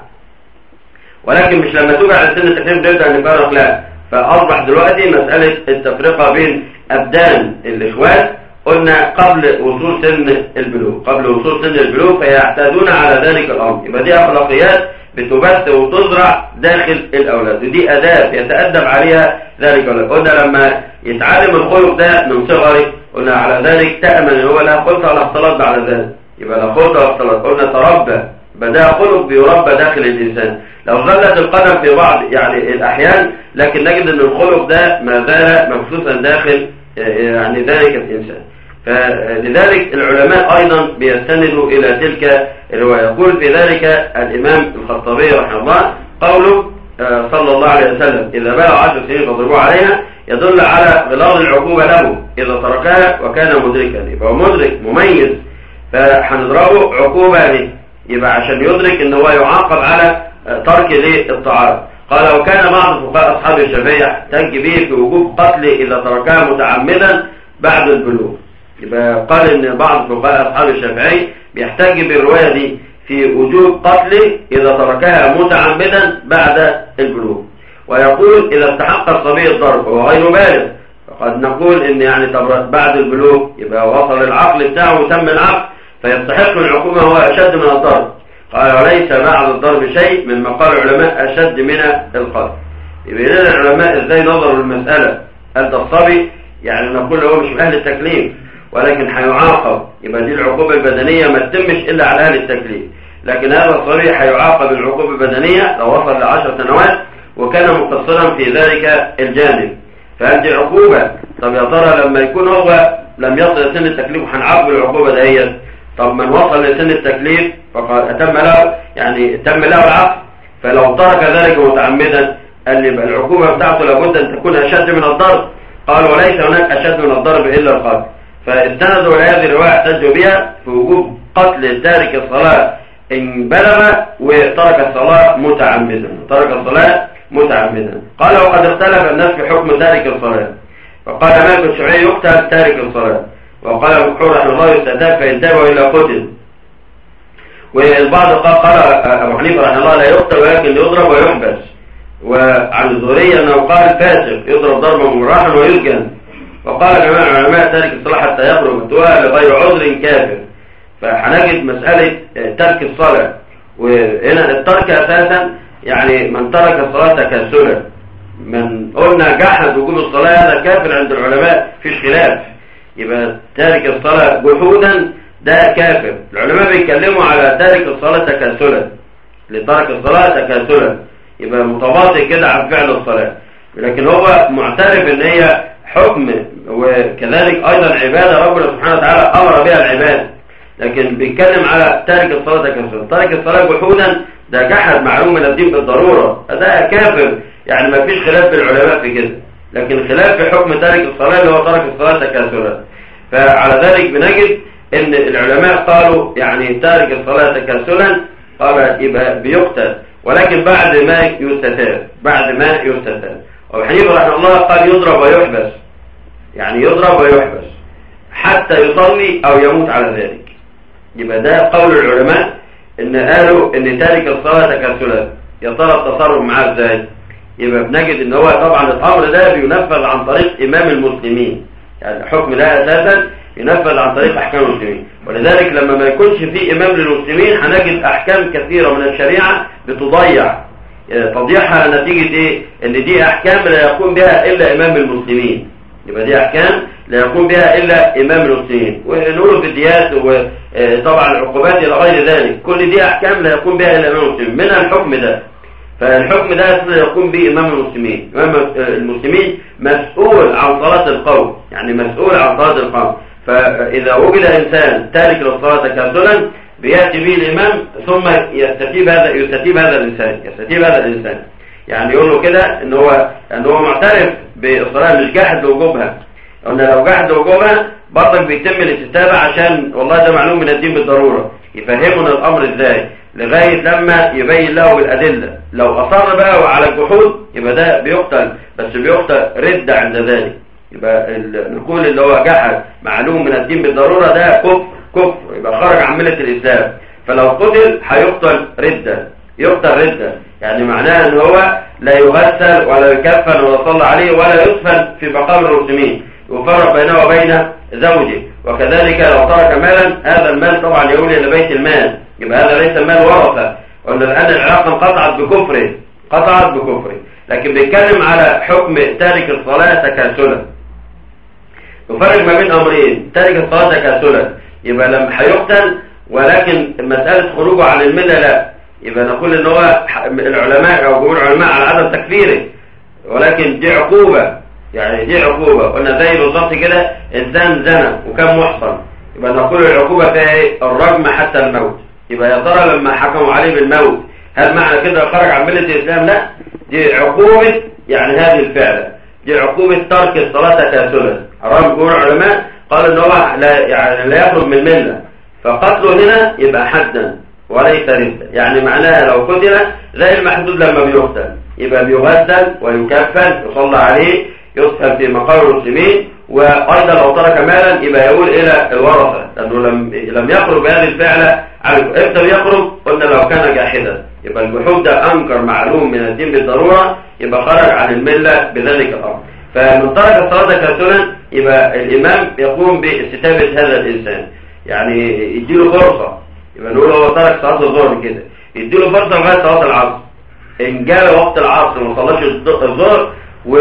ولكن مش لما توجد على سن التكليف نبدأ نفرق، لا، فأصبح دلوقتي مسألة التفرقة بين أبدان الإخوات قلنا قبل وصول سن البلوغ، قبل وصول سن البلوغ فيعتادون على ذلك الأمر. يبقى دي أخلاقيات بتبث وتزرع داخل الأولاد، ودي أداب يتأدب عليها ذلك الأولاد. قلنا لما يتعلم الخلق ده من صغره قلنا على ذلك تأمن ان هو لا خلط ولا اختلاط بعد ذلك، يبقى لا خلط ولا اختلاط. قلنا تربى، بدأ خلق بيربى داخل الإنسان. لو زلت القدم في بعض يعني الأحيان لكن نجد ان الخلق ده ما زال مبثوثا داخل يعني ذلك الإنسان. فلذلك العلماء أيضا بيستندوا إلى تلك الرواية. يقول في ذلك الإمام الخطابي رحمه الله قوله صلى الله عليه وسلم إذا بلغ عشر سنين فاضربوا عليها، يدل على غلاظ العقوبة له إذا تركها وكان مدركا، يبقى مدرك مميز فهنضربه عقوبة له، يبقى عشان يدرك ان هو يعاقب على ترك للطاعات. قال وكان بعض فقهاء أصحاب الشافعية احتج به في وجوب قتله إذا تركها متعمدا بعد البلوغ. يبقى قال ان بعض فقهاء اصحاب الشافعي بيحتج بالروايه دي في وجوب قتله اذا تركها متعمدا بعد البلوغ، ويقول اذا استحق الصبي الضرب وهو غير بالغ. فقد نقول ان يعني بعد البلوغ يبقى وصل العقل بتاعه وتم العقل فيستحق العقوبه هو اشد من الضرب. قال وليس بعد الضرب شيء مما قال العلماء اشد من القتل. يبقى لنا العلماء ازاي نظروا للمساله. هل ده الصبي يعني نقول هو مش من اهل التكليف ولكن هيعاقب، يبقى دي العقوبه البدنيه ما تتمش الا على اهل التكليف، لكن هذا الصبي هيعاقب العقوبه البدنيه لو وصل لعشر سنوات وكان مقصرا في ذلك الجانب. فهل دي عقوبه؟ طب يا ترى لما يكون هو لم يصل لسن التكليف وهنعاقب العقوبه دهيت، طب من وصل لسن التكليف فقد اتم له يعني تم له العقل، فلو ترك ذلك متعمدا قال لي العقوبه بتاعته لابد ان تكون اشد من الضرب. قال وليس هناك اشد من الضرب الا القتل. فاستندوا الى هذه الروايه احتجوا بها في وجوب قتل تارك الصلاه ان بلغ وترك الصلاه متعمدا، ترك الصلاه متعمدا. قال وقد اختلف الناس في حكم تارك الصلاه، فقال مالك الشافعي يقتل تارك الصلاه، وقال الجمهور رحمه الله يستتاب فان تاب والا قتل. والبعض قال قال ابو حنيفه رحمه الله لا يقتل ولكن يضرب ويحبس. وعن الزهري انه قال فاسق يضرب ضربا مراحا ويسجن. وقال جماعه العلماء تارك الصلاه حتى يخرج الدواء لغير عذر كافر. فهنجد مساله ترك الصلاه، وهنا الترك اساسا يعني من ترك الصلاه تكاسلا، من قلنا جحد وجوب الصلاه هذا كافر عند العلماء فيش خلاف. يبقى تارك الصلاه جحودا ده كافر. العلماء بيتكلموا على تارك الصلاه تكاسلا، لترك الصلاه تكاسلا يبقى متواطئ كده عن فعل الصلاه، لكن هو معترف ان هي حكم وكذلك ايضا عباده ربنا سبحانه وتعالى امر بها العباد، لكن بيتكلم على تارك الصلاه تكاسلا. تارك الصلاه جحودا ده جحد معلوم من الدين بالضروره، ده كافر يعني ما فيش خلاف بين العلماء في كده، لكن خلاف في حكم تارك الصلاه اللي هو ترك الصلاه تكاسلا. فعلى ذلك بنجد ان العلماء قالوا يعني تارك الصلاه تكاسلا قال يبقى بيقتل، ولكن بعد ما يستتاب، بعد ما يستتاب. وابو حنيفه رحمه الله قال يضرب ويحبس، يعني يضرب ويحبس حتى يصلي او يموت على ذلك. يبقى ده قول العلماء ان قالوا ان تارك الصلاه تكاسلا. يا ترى التصرف معاه ازاي؟ يبقى بنجد ان هو طبعا الامر ده بينفذ عن طريق امام المسلمين، يعني الحكم ده اساسا ينفذ عن طريق احكام المسلمين، ولذلك لما ما يكونش في امام للمسلمين هنجد احكام كثيره من الشريعه بتضيع، تضيعها نتيجه ايه؟ ان دي احكام لا يقوم بها الا امام المسلمين. يبقى دي احكام لا يقوم بها الا امام المسلمين، ونقول في الديات وطبعا العقوبات الى غير ذلك، كل دي احكام لا يقوم بها الا امام المسلمين. منها الحكم ده، فالحكم ده يقوم به امام المسلمين. امام المسلمين مسؤول عن صلاه القوم، يعني مسؤول عن صلاه القوم. فاذا وجد انسان تارك للصلاه تكاسلا بياتي به الامام ثم يستتيب هذا يستتيب هذا الانسان يستتيب هذا الانسان يعني يقول له كده ان هو ان هو معترف بالصلاه مش جاحد لوجوبها. قلنا لو جاحد لوجوبها برضك بيتم الاستتابه عشان والله ده معلوم من الدين بالضروره، يفهمنا الامر ازاي لغايه لما يبين له بالادله. لو اصر بقى على الجحود يبقى ده بيقتل، بس بيقتل رد عند ذلك. يبقى نقول اللي هو جحد معلوم من الدين بالضروره ده كفر كفر يبقى خرج عن مله الاسلام. فلو قتل هيقتل رده، يقتل رده يعني معناه ان هو لا يغسل ولا يكفن ولا يصلى عليه ولا يدفن في مقابر المسلمين، يفرق بينه وبين زوجه. وكذلك لو ترك مالا هذا المال طبعا يولي الى بيت المال، يبقى هذا ليس مال ورثه. قلنا الان العلاقه انقطعت بكفره، قطعت بكفره. لكن بيتكلم على حكم تارك الصلاه تكاسلا. يفرق ما بين امرين، تارك الصلاه تكاسلا يبقى لما هيقتل، ولكن مساله خروجه عن المله لا، يبقى نقول ان هو العلماء او جمهور العلماء على عدم تكفيره، ولكن دي عقوبه، يعني دي عقوبه. قلنا زي بالظبط كده انسان زنى وكان محصن، يبقى نقول العقوبه فيها ايه؟ الرجم حتى الموت. يبقى يا ترى لما حكموا عليه بالموت هل معنى كده خرج عن مله الاسلام؟ لا، دي عقوبه يعني هذه الفعله، دي عقوبه ترك الصلاه تكاسلا. حرام جمهور العلماء قال ان هو لا يعني لا يخرج من المله، فقتله هنا يبقى حدا وليس رده، يعني معناها لو قتل زي المحدود لما بيقتل يبقى بيغسل ويكفن يصلى عليه يدفن في مقابر المسلمين وأيضا لو ترك مالا يبقى يقول إلى الورثة، لأنه لم لم يخرج بهذه الفعلة. امتى بيخرج؟ قلنا لو كان جاحدا، يبقى الجحود ده أنكر معلوم من الدين بالضرورة، يبقى خرج عن الملة بذلك الأمر. فمن ترك الصلاة كسلا يبقى الإمام يقوم باستتابة هذا الإنسان، يعني يديله فرصة. يبقى نقول هو ترك صلاة الظهر كده، يديله فرصة لغاية صلاة العصر. إن جاء وقت العصر وما صلاش الظهر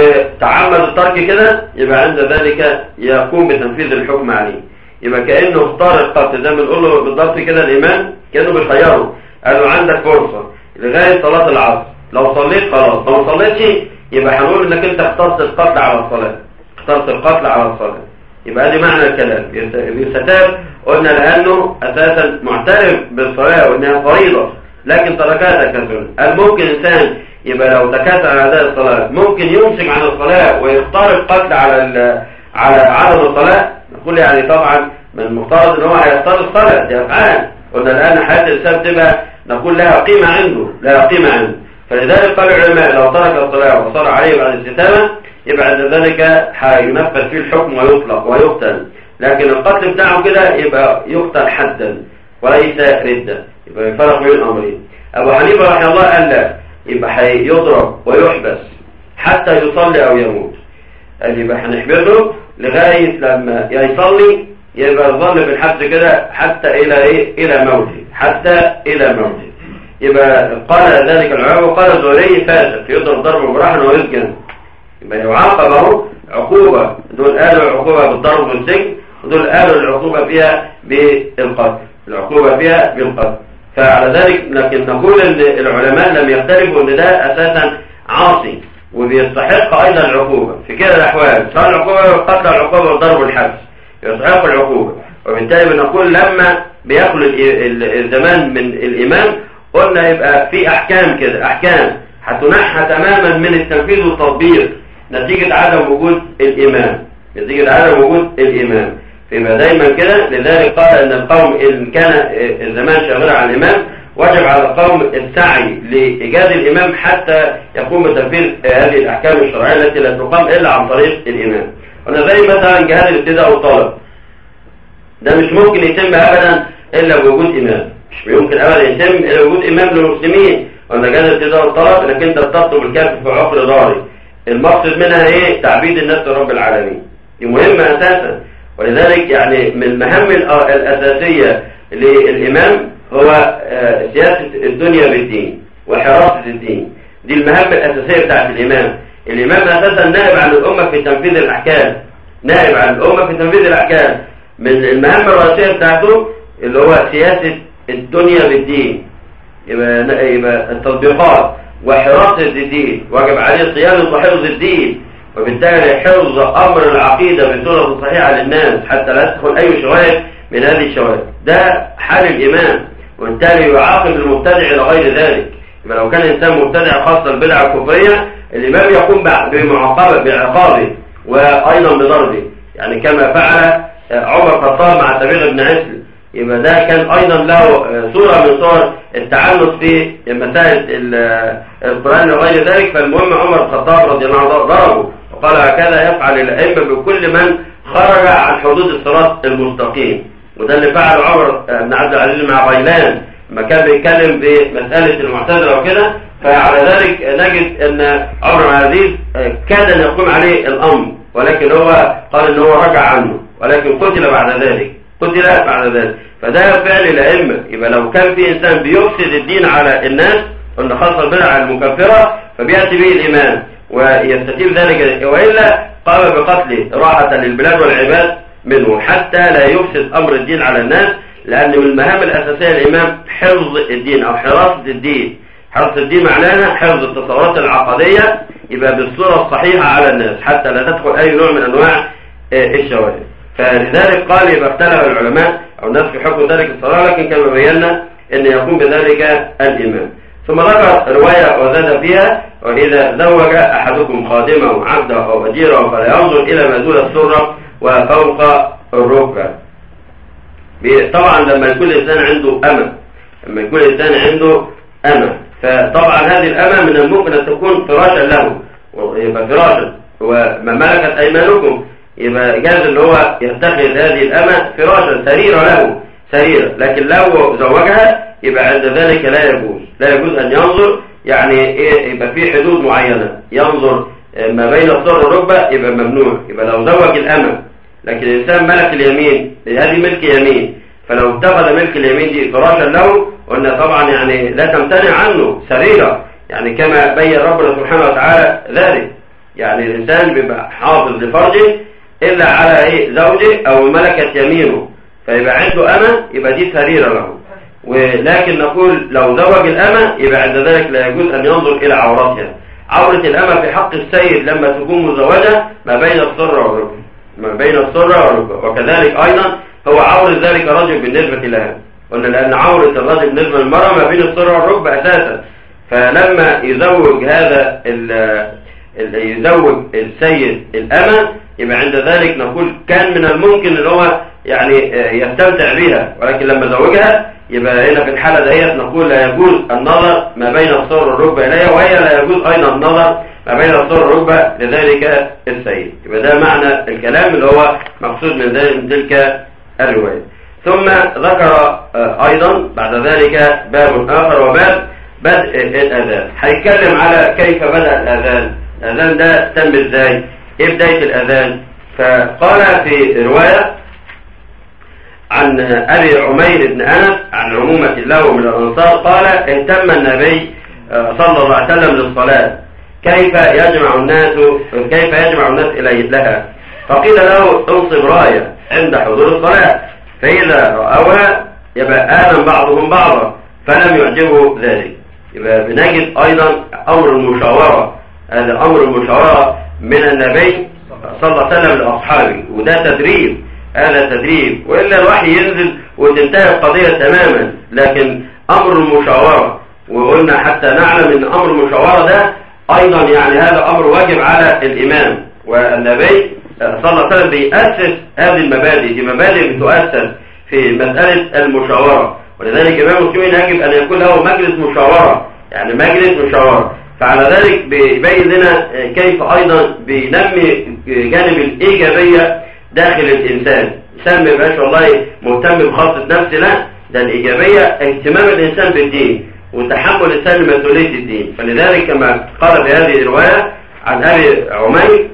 وتعمد الترك كده، يبقى عند ذلك يقوم بتنفيذ الحكم عليه. يبقى كأنه اختار القتل، ده بنقول له بالضبط كده الإمام كأنه بيخيره، قال له عندك فرصة لغاية صلاة العصر، لو صليت خلاص، لو ما صليتش يبقى هنقول انك انت اخترت القتل على الصلاة، اخترت القتل على الصلاة. يبقى دي معنى الكلام. بيستتاب قلنا لأنه أساسا معترف بالصلاة وإنها فريضة لكن تركها تكاسلا. هل ممكن إنسان يبقى لو تكاسل على أداء الصلاة ممكن يمسك عن الصلاة ويختار القتل على على عدم الصلاة؟ نقول يعني طبعا من المفترض ان هو هيختار الصلاة، دي أفعال. قلنا الآن حياة الإنسان تبقى نقول لها قيمة عنده، لها قيمة عنده. فلذلك قال العلماء لو ترك الصلاة وصار عليه بعد الاستتابة يبقى عند ذلك هينفذ فيه الحكم ويطلق ويقتل، لكن القتل بتاعه كده يبقى يقتل حدا وليس ردة. يبقى يفرق بين الأمرين. أبو حنيفة رحمه الله قال لا، يبقى هيضرب ويحبس حتى يصلي أو يموت. قال يبقى هنحبسه لغاية لما يصلي، يبقى يظل بالحبس كده حتى إلى إيه؟ إلى موته، حتى إلى موته. يبقى قال ذلك العلماء، وقال الزهري فاسد يضرب ضرب مبرحا ويسجن. يبقى يعاقب اهو عقوبة، دول قالوا العقوبة بالضرب والسجن، ودول قالوا العقوبة فيها بالقتل، العقوبة فيها بالقتل. فعلى ذلك لكن نقول ان العلماء لم يختلفوا ان ده اساسا عاصي وبيستحق ايضا العقوبة في كلا الاحوال، سواء العقوبة بالقتل او العقوبة بالضرب والحبس، يستحق العقوبة. وبالتالي بنقول لما بياخد الزمان من الامام قلنا يبقى في احكام كده، احكام هتنحى تماما من التنفيذ والتطبيق نتيجة عدم وجود الامام، نتيجة عدم وجود الامام. فيبقى دايما كده. لذلك قال ان القوم ان كان الزمان شاغلا عن الامام وجب على القوم السعي لايجاد الامام حتى يقوم بتنفيذ هذه الاحكام الشرعيه التي لا تقام الا عن طريق الامام. قلنا زي مثلا جهاد الابتداء والطلب، ده مش ممكن يتم ابدا الا بوجود امام، مش يمكن ابدا يتم الا بوجود امام للمسلمين. قلنا جهاد الابتداء والطلب انك انت تطلب الكافر في عقر داري، المقصد منها ايه؟ تعبيد الناس لرب العالمين، دي مهمه اساسا. ولذلك يعني من المهام الاساسيه للامام هو سياسه الدنيا بالدين وحراسه الدين، دي المهام الاساسيه بتاعت الامام. الامام اساسا نائب عن الامه في تنفيذ الاحكام، نائب عن الامه في تنفيذ الاحكام. من المهام الرئيسيه بتاعته اللي هو سياسه الدنيا بالدين، يبقى يبقى التطبيقات وحراسه الدين، واجب عليه صيانه وحفظ الدين، وبالتالي حفظ امر العقيده بصوره صحيحه للناس حتى لا تدخل اي شوائب من هذه الشوائب. ده حال الامام، وبالتالي يعاقب المبتدع الى غير ذلك. يبقى لو كان انسان مبتدع خاصه البدعه الكفريه، الامام يقوم بمعاقبه بعقابه وايضا بضربه، يعني كما فعل عمر الخطاب مع سبيغ بن عسل. يبقى ده كان ايضا له صوره من صور التعنت في مسائل القران وغير ذلك. فالمهم عمر الخطاب رضي الله عنه ضربه وقال هكذا يفعل الائمه بكل من خرج عن حدود الصراط المستقيم. وده اللي فعله عمر بن عبد العزيز مع غيلان لما كان بيتكلم بمساله المعتزله وكده. فعلى ذلك نجد ان عمر بن عبد العزيز كاد ان يقوم عليه الامر، ولكن هو قال ان هو رجع عنه، ولكن قتل بعد ذلك، قتل بعد ذلك. فده فعل الائمه. يبقى لو كان في انسان بيفسد الدين على الناس، قلنا خاصه البدع المكفره، فبياتي به الامام ويستتيب ذلك، والا قام بقتله راحه للبلاد والعباد منه حتى لا يفسد امر الدين على الناس. لان من المهام الاساسيه للامام حفظ الدين او حراسه الدين. حراسه الدين معناها حفظ التصورات العقديه يبقى بالصوره الصحيحه على الناس حتى لا تدخل اي نوع من انواع الشواذ. فلذلك قال يبقى اختلف العلماء او الناس في حكم ذلك الصلاه، لكن كما بينا ان يقوم بذلك الامام. ثم ذكر روايه وزاد فيها واذا زوج احدكم خادمه عبده او اجيره فلا ينظر الى ما دون السره وفوق الركبه. طبعا لما يكون الانسان عنده امه، لما يكون الانسان عنده امه، فطبعا هذه الامه من الممكن ان تكون فراشا له، يبقى فراشا وما ملكت ايمانكم. يبقى جاز اللي هو يتخذ هذه الأمة فراشا سريرة له سريرة، لكن لو زوجها يبقى عند ذلك لا يجوز لا يجوز أن ينظر، يعني إيه؟ يبقى في حدود معينة ينظر ما بين الصدر والركبة يبقى ممنوع. يبقى لو زوج الأمة لكن الإنسان ملك اليمين، هذه ملك يمين، فلو اتخذ ملك اليمين دي فراشا له قلنا طبعا يعني لا تمتنع عنه سريرة، يعني كما بين ربنا سبحانه وتعالى ذلك. يعني الإنسان بيبقى حافظ لفرجه إلا على إيه زوجه أو ملكة يمينه، فيبقى عنده أمة يبقى دي سريرة له. ولكن نقول لو زوج الأمة يبقى عند ذلك لا يجوز أن ينظر إلى عورتها. عورة الأمة في حق السيد لما تكون مزوجة ما بين السرة والركبة، ما بين السرة والركبة، وكذلك أيضا هو عورة ذلك الرجل بالنسبة لها، قلنا لأن عورة الرجل بالنسبة للمرأة ما بين السرة والركبة أساسا. فلما يزوج هذا يزوج السيد الأمة يبقى عند ذلك نقول كان من الممكن ان هو يعني يستمتع بها، ولكن لما زوجها يبقى هنا في الحالة ديت نقول لا يجوز النظر ما بين السرة والركبة إليها، وهي لا يجوز أيضا النظر ما بين السرة والركبة لذلك السيد. يبقى ده معنى الكلام اللي هو مقصود من تلك الرواية. ثم ذكر أيضا بعد ذلك باب آخر وباب بدء الأذان. هيتكلم على كيف بدأ الأذان، الأذان ده تم ازاي، ايه بداية الأذان. فقال في رواية عن أبي عمير بن أنس عن عمومة له من الأنصار قال اهتم النبي صلى الله عليه وسلم للصلاة كيف يجمع الناس كيف يجمع الناس إليه لها، فقيل له انصب راية عند حضور الصلاة، فإذا رأوها يبقى آمن بعضهم بعضا فلم يعجبه ذلك. يبقى بنجد أيضا أمر المشاورة، هذا أمر المشاورة من النبي صلى الله عليه وسلم لأصحابه، وده تدريب، هذا تدريب، وإلا الوحي ينزل وتنتهي القضية تماما. لكن أمر المشاورة، وقلنا حتى نعلم أن أمر المشاورة ده أيضا يعني هذا أمر واجب على الإمام، والنبي صلى الله عليه وسلم بيأسس هذه المبادئ، دي مبادئ بتؤسس في مسألة المشاورة، ولذلك إمام المسلمين يجب أن يكون له مجلس مشاورة، يعني مجلس مشاورة. فعلى ذلك بيبين لنا كيف أيضا بينمي جانب الإيجابية داخل الإنسان. الإنسان ما يبقاش والله مهتم بخاصة نفسه، لا، ده الإيجابية اهتمام الإنسان بالدين وتحمل الإنسان مسؤولية الدين. فلذلك كما قال في هذه الرواية عن أبي عمير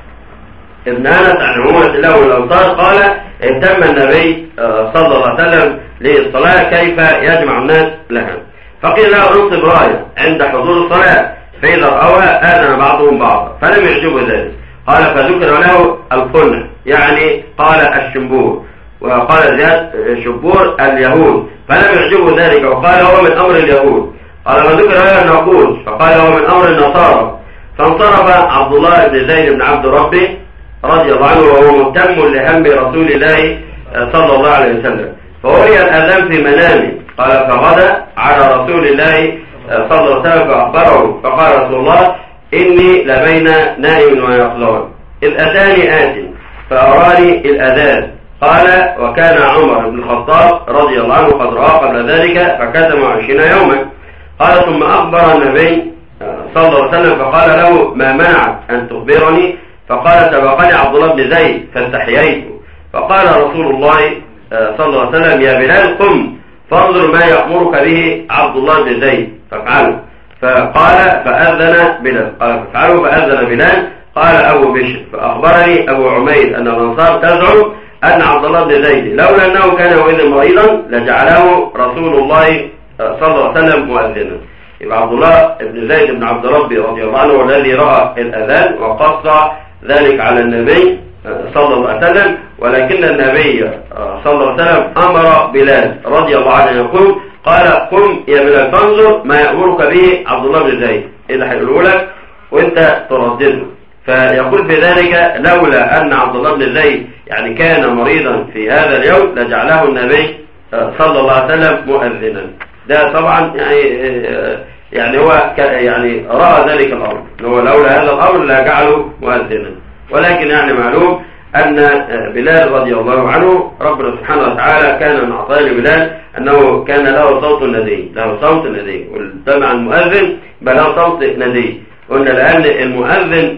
ابن أنس عن عمومة الله والأنصار قال اهتم النبي صلى الله عليه وسلم للصلاة كيف يجمع الناس لها، فقيل له انصب راية عند حضور الصلاة، فإذا رأوها آذن بعضهم بعضا فلم يعجبه ذلك. قال فذكر له القنع، يعني قال الشنبور، وقال زياد شبور اليهود، فلم يعجبه ذلك وقال هو من أمر اليهود. قال فذكر له الناقوس، فقال هو من أمر النصارى. فانصرف عبد الله بن زيد بن عبد ربه رضي الله عنه وهو مهتم لهم رسول الله صلى الله عليه وسلم، فوري الأذان في منامه. قال فغدا على رسول الله صلى الله عليه وسلم فأخبره، فقال رسول الله إني لبين نائم ويقظان إذ أتاني آت فأراني الأذان. قال وكان عمر بن الخطاب رضي الله عنه قد رأى قبل ذلك فكتم عشرين يوما. قال ثم أخبر النبي صلى الله عليه وسلم فقال له ما منعك أن تخبرني؟ فقال سبقني عبد الله بن زيد فاستحييت. فقال رسول الله صلى الله عليه وسلم يا بلال قم فانظر ما يأمرك به عبد الله بن زيد فافعله. فقال فأذن بلال، قال فافعله فأذن بلال. قال أبو بشر فأخبرني أبو عمير أن الأنصار تزعم أن عبد الله بن زيد لولا أنه كان يومئذ مريضا لجعله رسول الله صلى الله عليه وسلم مؤذنا. يبقى عبد الله بن زيد بن عبد ربي رضي الله عنه الذي رأى الأذان وقص ذلك على النبي صلى الله عليه وسلم، ولكن النبي صلى الله عليه وسلم أمر بلال رضي الله عنه يقول قال قم يا بلال فانظر ما يأمرك به عبد الله بن زيد، إذا هيقوله لك وانت تردده. فيقول في ذلك لولا أن عبد الله بن زيد يعني كان مريضا في هذا اليوم لجعله النبي صلى الله عليه وسلم مؤذنا. ده طبعا يعني يعني هو يعني رأى ذلك الأمر، هو لولا هذا الأمر لجعله مؤذنا. ولكن يعني معلوم أن بلال رضي الله عنه ربنا سبحانه وتعالى كان من عطاء لبلال أنه كان له صوت ندي، له صوت ندي، والسمع المؤذن بل له صوت ندي. قلنا لأن المؤذن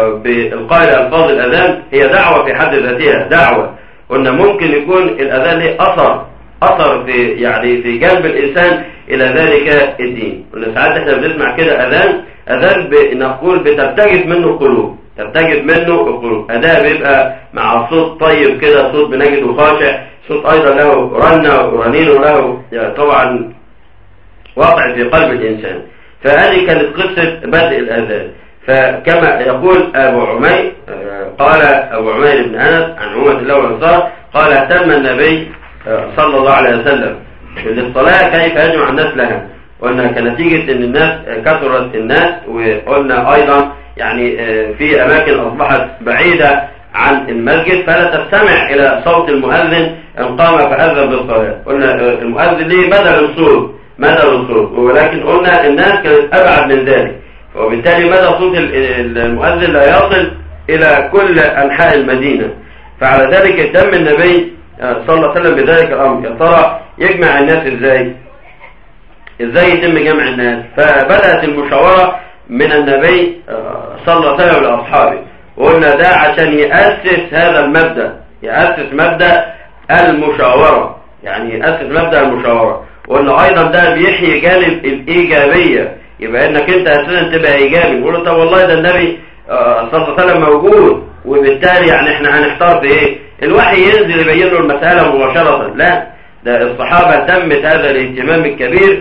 بإلقاء ألفاظ الأذان هي دعوة في حد ذاتها، دعوة. قلنا ممكن يكون الأذان له أثر أثر في يعني في قلب الإنسان إلى ذلك الدين. قلنا ساعات احنا بنسمع كده أذان أذان نقول بترتجف منه القلوب، ترتجف منه القلوب، أداء بيبقى مع صوت طيب كده، صوت بنجده خاشع، صوت أيضا له رنة ورنين وله يعني طبعا واقع في قلب الإنسان. فهذه كانت قصة بدء الأذان. فكما يقول أبو عمير، قال أبو عمير بن أنس عن عمومة الله والأنصار قال اهتم النبي صلى الله عليه وسلم للصلاة كيف يجمع الناس لها. قلنا كنتيجة أن الناس كثرت الناس، وقلنا أيضا يعني في أماكن أصبحت بعيدة عن المسجد فلا تستمع إلى صوت المؤذن إن قام فأذن بالصلاة. قلنا المؤذن ليه بدل الصوت، مدى الصوت، ولكن قلنا الناس كانت أبعد من ذلك، وبالتالي مدى صوت المؤذن لا يصل إلى كل أنحاء المدينة. فعلى ذلك اهتم النبي صلى الله عليه وسلم بذلك الأمر. يا ترى يجمع الناس إزاي؟ إزاي يتم جمع الناس؟ فبدأت المشاورة من النبي صلى الله عليه وسلم لأصحابه، وقلنا ده عشان يأسس هذا المبدأ، يأسس مبدأ المشاورة، يعني يأسس مبدأ المشاورة. وقلنا أيضا ده بيحيي جانب الإيجابية، يبقى إنك أنت أساسا تبقى إيجابي. نقول له طب والله ده النبي صلى الله عليه وسلم موجود، وبالتالي يعني إحنا هنختار في إيه؟ الوحي ينزل يبين له المسألة مباشرة. لا، ده الصحابة تمت هذا الاهتمام الكبير،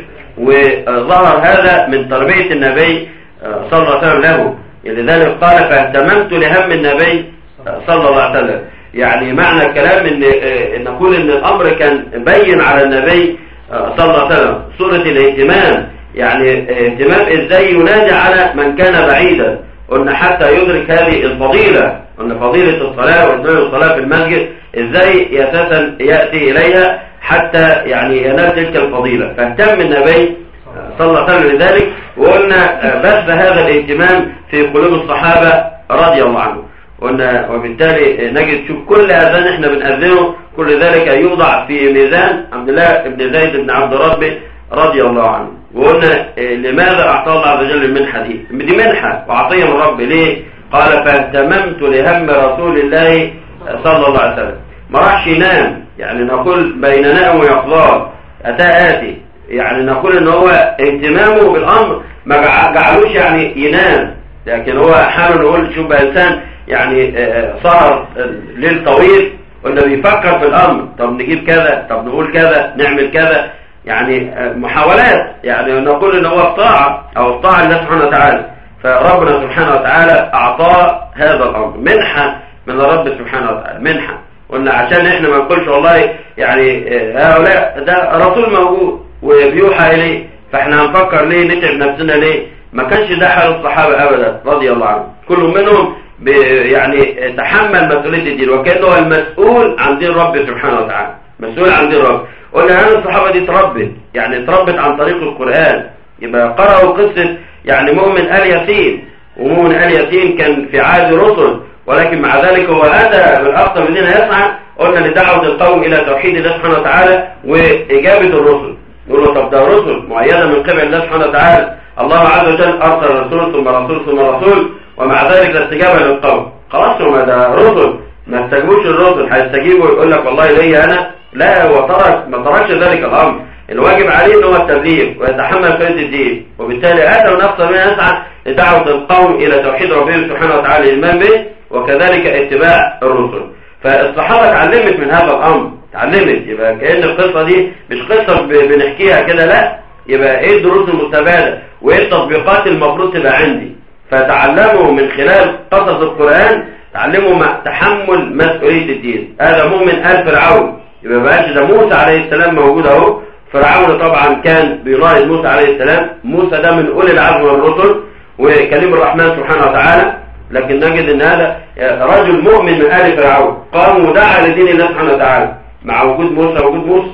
وظهر هذا من تربية النبي صلى الله عليه وسلم له. لذلك قال فاهتممت لهم النبي صلى الله عليه وسلم. يعني معنى الكلام إن نقول إن الأمر كان بين على النبي صلى الله عليه وسلم صورة الاهتمام، يعني اهتمام ازاي ينادي على من كان بعيدا. قلنا حتى يدرك هذه الفضيلة، قلنا فضيلة الصلاة وإتمام الصلاة في المسجد ازاي اساسا يأتي إليها حتى يعني ينال تلك الفضيلة. فاهتم النبي صلى الله عليه وسلم لذلك، وقلنا بث هذا الاهتمام في قلوب الصحابة رضي الله عنهم. قلنا وبالتالي نجد شوف كل أذان احنا بنأذنه كل ذلك يوضع في ميزان عبد الله بن زيد بن عبد ربه رضي الله عنه. وقلنا لماذا أعطى الله عز وجل المنحة دي؟ دي منحة وعطية من رب. ليه؟ قال فاهتممت لهم رسول الله صلى الله عليه وسلم. ما راحش ينام، يعني نقول بين نائم ويقظان أتى آتي، يعني نقول ان هو اهتمامه بالأمر ما جعلوش يعني ينام، لكن هو حاله نقول شوف إنسان يعني سهر ليل طويل وإنه بيفكر في الأمر، طب نجيب كذا، طب نقول كذا، نعمل كذا، يعني محاولات، يعني نقول إن هو الطاعة أو الطاعة لله سبحانه وتعالى. فربنا سبحانه وتعالى أعطاه هذا الأمر منحة من الرب سبحانه وتعالى، منحة. قلنا عشان إحنا ما نقولش والله يعني هؤلاء ده رسول موجود وبيوحى إليه فإحنا هنفكر ليه، نتعب نفسنا ليه؟ ما كانش ده حال الصحابة أبدا رضي الله عنهم. كل منهم يعني تحمل مسؤولية الدين، وكأنه المسؤول عن دين رب سبحانه وتعالى، مسؤول عن دين رب. قلنا أن الصحابة دي تربت، يعني تربت عن طريق القرآن. يبقى قرأوا قصة يعني مؤمن آل ياسين، ومؤمن آل ياسين كان في عهد رسل، ولكن مع ذلك هو أتى بالأقصى مننا يسعى. قلنا لدعوة القوم إلى توحيد الله سبحانه وتعالى وإجابة الرسل. نقول له طب ده رسل معينة من قبل الله سبحانه وتعالى، الله عز وجل أرسل رسول ثم رسول ثم رسول، ومع ذلك لا استجابة للقوم. خلاص ما ده رسل، ما استجابوش الرسل، هيستجيبوا ويقول لك والله ليا أنا؟ لا، هو ترك ما تركش ذلك الأمر. الواجب عليه ان هو التبليغ ويتحمل قيد الدين، وبالتالي اتى ونفسه من يسعى لدعوة القوم الى توحيد ربهم سبحانه وتعالى الايمان به، وكذلك اتباع الرسل. فالصحابة اتعلمت من هذا الامر، اتعلمت. يبقى كأن القصة دي مش قصة بنحكيها كده، لا، يبقى ايه الدروس المستفادة وايه التطبيقات المفروض تبقى عندي. فتعلموا من خلال قصص القرآن، تعلموا مع تحمل مسؤولية الدين. هذا مؤمن آل فرعون، يبقى بقاش ده موسى عليه السلام موجود اهو، فرعون طبعا كان بيناهض موسى عليه السلام. موسى ده من أولي العزم والرسل وكليم الرحمن سبحانه وتعالى، لكن نجد ان هذا رجل مؤمن من آل فرعون قام ودعا لدين الله سبحانه وتعالى مع وجود موسى وجود موسى.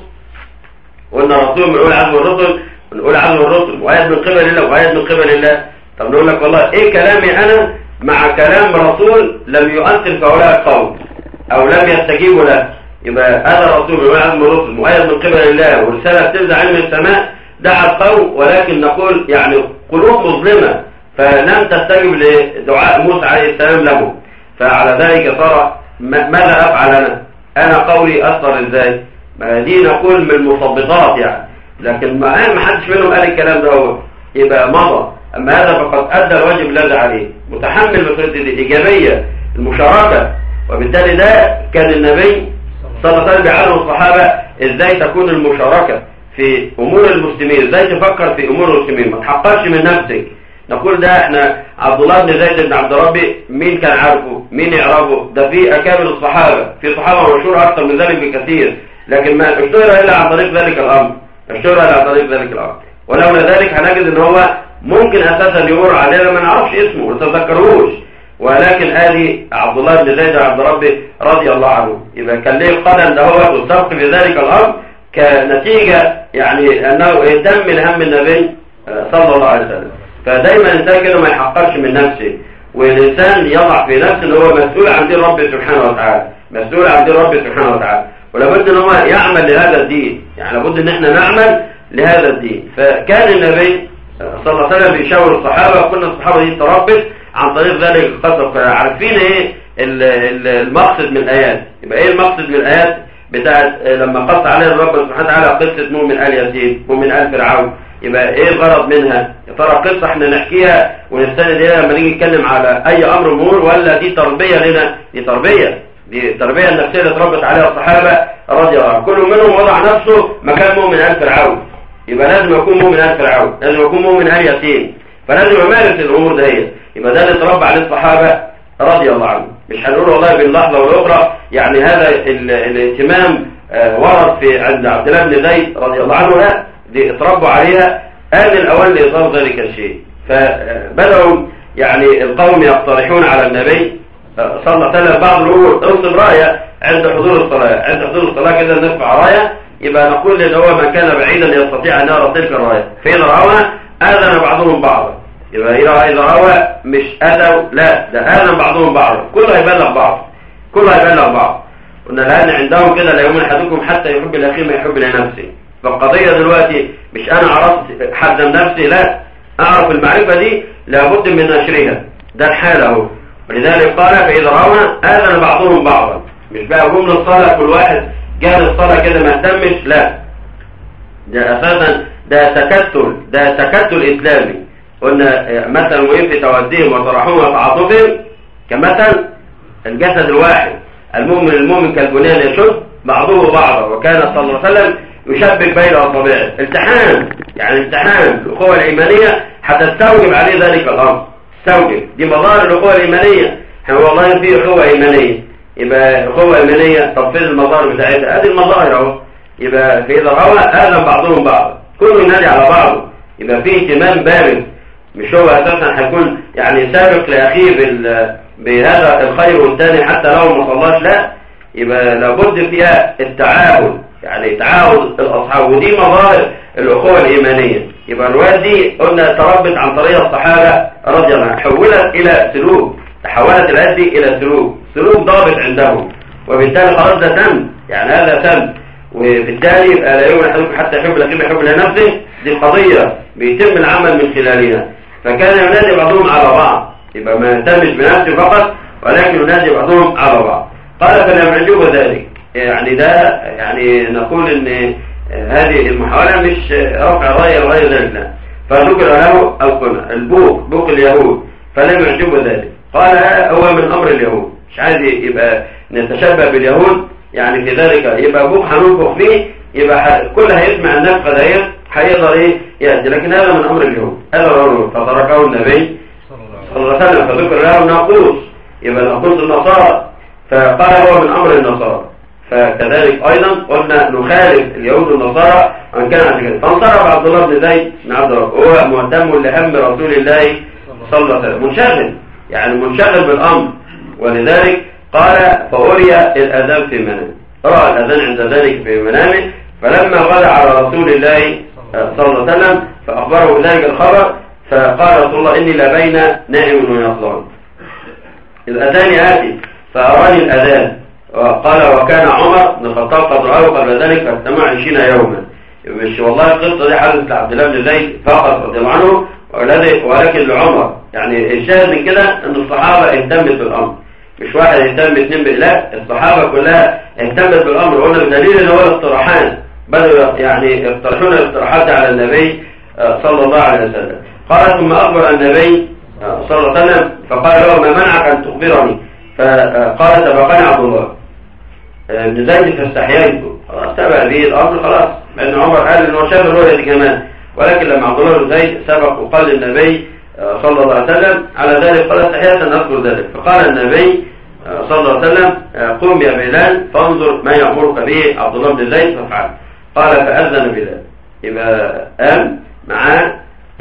قلنا رسول من أولي العزم والرسل، من أولي العزم والرسل، وآيات من قبل الله وآيات من قبل الله. طب نقول لك والله ايه كلامي انا مع كلام رسول لم يؤثر في هؤلاء القوم او لم يستجيبوا له؟ يبقى هذا رسول وعلم الرسل مؤيد من قبل الله ورسالة تنزل علم السماء، دعا القوم، ولكن نقول يعني قلوب مظلمة فلم تستجب لدعاء موسى عليه السلام له. فعلى ذلك صار ماذا أفعل أنا؟ أنا قولي أثر إزاي؟ ما دي نقول من المثبطات يعني، لكن ما حدش منهم قال الكلام ده، يبقى مضى. أما هذا فقد أدى الواجب الذي عليه، متحمل مسؤولية الإيجابية المشاركة. وبالتالي ده كان النبي صلى الله عليه وسلم بيعلم الصحابة إزاي تكون المشاركة في أمور المسلمين، إزاي تفكر في أمور المسلمين، ما تحققش من نفسك. نقول ده احنا عبد الله بن زيد بن عبد ربي مين كان عارفه؟ مين يعرفه؟ ده في أكابر الصحابة، في صحابة مشهورة أكثر من ذلك بكثير، لكن ما اشتهر إلا عن طريق ذلك الأمر، اشتهر إلا عن طريق ذلك الأمر. ولولا ذلك هنجد إن هو ممكن أساسا يمر علينا ما نعرفش اسمه وما نتذكروش، ولكن آدي عبد الله بن زيد بن عبد ربي رضي الله عنه، يبقى كان ليه قدم ده هو والسبق في ذلك الأمر كنتيجة يعني أنه اهتم من هم النبي صلى الله عليه وسلم. فدايما الإنسان كده ما يحققش من نفسه، والإنسان يضع في نفسه أنه هو مسؤول عن دين ربه سبحانه وتعالى، مسؤول عن دين ربه سبحانه وتعالى، ولابد أن هو يعمل لهذا الدين، يعني لابد أن احنا نعمل لهذا الدين. فكان النبي صلى الله عليه وسلم بيشاور الصحابة، وكنا الصحابة دي تربت عن طريق ذلك القصص، عارفين ايه المقصد من الآيات. يبقى ايه المقصد من الآيات بتاعت لما قص عليها الرب سبحانه وتعالى قصة مؤمن آل ياسين، مؤمن آل فرعون؟ يبقى ايه الغرض منها؟ يا ترى قصة احنا نحكيها ونستند اليها لما نيجي نتكلم على اي امر امور، ولا دي تربية لنا؟ دي تربية، دي تربية النفسية اللي اتربت عليها الصحابة رضي الله عنهم. كل منهم وضع نفسه مكان مؤمن آل فرعون، يبقى لازم يكون مؤمن آل فرعون، لازم يكون مؤمن آل ياسين، فلازم يمارس الامور دي. يبقى ده اللي اتربى عليه الصحابة رضي الله عنهم. مش هنقول والله بين لحظة والاخرى يعني هذا الاهتمام ورد في عند عبد الله بن زيد رضي الله عنه، لا دي اتربوا عليها آن الأول لإظهار ذلك الشيء. فبدأوا يعني القوم يقترحون على النبي صلى الله عليه وسلم بعض الأمور، انصب راية عند حضور الصلاة، عند حضور الصلاة كده نرفع راية، يبقى نقول ان هو من كان بعيدا يستطيع أن يرى تلك الراية، فإذا رأوها آذن بعضهم بعضا. يبقى إذا رأوا مش أتوا، لا ده آذن بعضهم بعضا، كله يبلغ بعض، كله يبلغ بعض. قلنا لأن عندهم كده لا يؤمن أحدكم حتى يحب الأخير ما يحب لنفسه. فالقضية دلوقتي مش أنا عرفت حد من نفسي، لا، أعرف المعرفة دي لابد من نشرها، ده الحال أهو. ولذلك قال فإذا رأونا آذن بعضهم بعضا، مش بقى هم للصلاة كل واحد جاء للصلاة كده ما اهتمش، لا، ده أساسا ده تكتل، ده تكتل إسلامي. قلنا مثلا وإن في توديهم وترحمهم وتعاطفهم كمثل الجسد الواحد، المؤمن المؤمن كالبنيان يشد بعضه بعضا، وكان صلى الله عليه وسلم يشبك بين أصابعه. امتحان، يعني امتحان الأخوة الإيمانية هتستوجب عليه ذلك الأمر، استوجب، دي مظاهر الأخوة الإيمانية. احنا والله في أخوة إيمانية، يبقى أخوة إيمانية، طب فين المظاهر بتاعتها؟ هذه المظاهر أهو. يبقى في إذا رأوا آذن بعضهم بعضا، كله ينادي على بعضه، يبقى في اهتمام بارد، مش هو أساسا هيكون يعني سابق لأخيه بهذا الخير والثاني حتى لو ما صلاش، لا، يبقى لابد فيها التعاون، يعني تعاون الأصحاب، ودي مظاهر الأخوة الإيمانية. يبقى الروايات دي قلنا تربت عن طريق الصحابة رضي الله عنهم، حولت إلى سلوك، تحولت الآيات دي إلى سلوك، سلوك ضابط عندهم، وبالتالي خلاص ده تم، يعني هذا تم، وبالتالي يبقى لا يؤمن أحدكم حتى يحب الأخير ما يحب لنفسه، دي قضية بيتم العمل من خلالها. فكان ينادي بعضهم على بعض، يبقى ما يهتمش بنفسه فقط، ولكن ينادي بعضهم على بعض. قال فلم يعجب ذلك، يعني ده يعني نقول ان هذه المحاولة مش رفع راية وغير ذلك، لا، فذكر له القنا البوق، بوق اليهود، فلم يعجب ذلك. قال هو من أمر اليهود، مش عايز يبقى نتشبه باليهود، يعني في ذلك يبقى بوق هننفخ فيه، يبقى كل هيسمع النفخة ديت هيقدر ايه يأتي، لكن هذا من أمر اليهود، هذا الأمر. فتركه النبي صلى الله عليه وسلم، فذكر له ناقوس، يبقى ناقوس النصارى، فقال هو من أمر النصارى. فكذلك أيضا قلنا نخالف اليهود والنصارى وإن كان عن كده. فانصرف عبد الله بن زيد بن عبد رب، هو مهتم لهم رسول الله صلى الله عليه وسلم، منشغل، يعني منشغل بالأمر. ولذلك قال فأري الأذان في منامه، رأى الأذان عند ذلك في منامه، فلما غدا على رسول الله صلى الله عليه وسلم فأخبره ذلك الخبر، فقال رسول الله إني لبين نائم ويصلون، الأذان يأتي، فأراني الأذان. وقال وكان عمر بن الخطاب قد رآه قبل ذلك فاجتمع عشرين يوما. مش والله القصة دي حدثت لعبد الله بن زيد فقط رضي الله عنه، ولكن لعمر. يعني الشاهد من كده ان الصحابة اهتمت بالامر، مش واحد اهتم اتنين لا، الصحابة كلها اهتمت بالامر. قلنا بدليل ان هو الاقتراحان بدأوا يعني يقترحون الاقتراحات على النبي صلى الله عليه وسلم. قال ثم اخبر النبي صلى الله عليه وسلم فقال له ما منعك ان تخبرني؟ فقال سبقني عبد الله بن زيد فاستحييت. خلاص تابع به الامر خلاص، لان عمر قال انه شاف الرؤيا دي كمان، ولكن لما عبد الله بن زيد سبق وقال للنبي صلى الله عليه وسلم على ذلك قال استحييت ان اذكر ذلك. فقال النبي صلى الله عليه وسلم قم يا بلال فانظر ما يأمرك به عبد الله بن زيد فافعل. قال فأذن بلال. يبقى قام معاه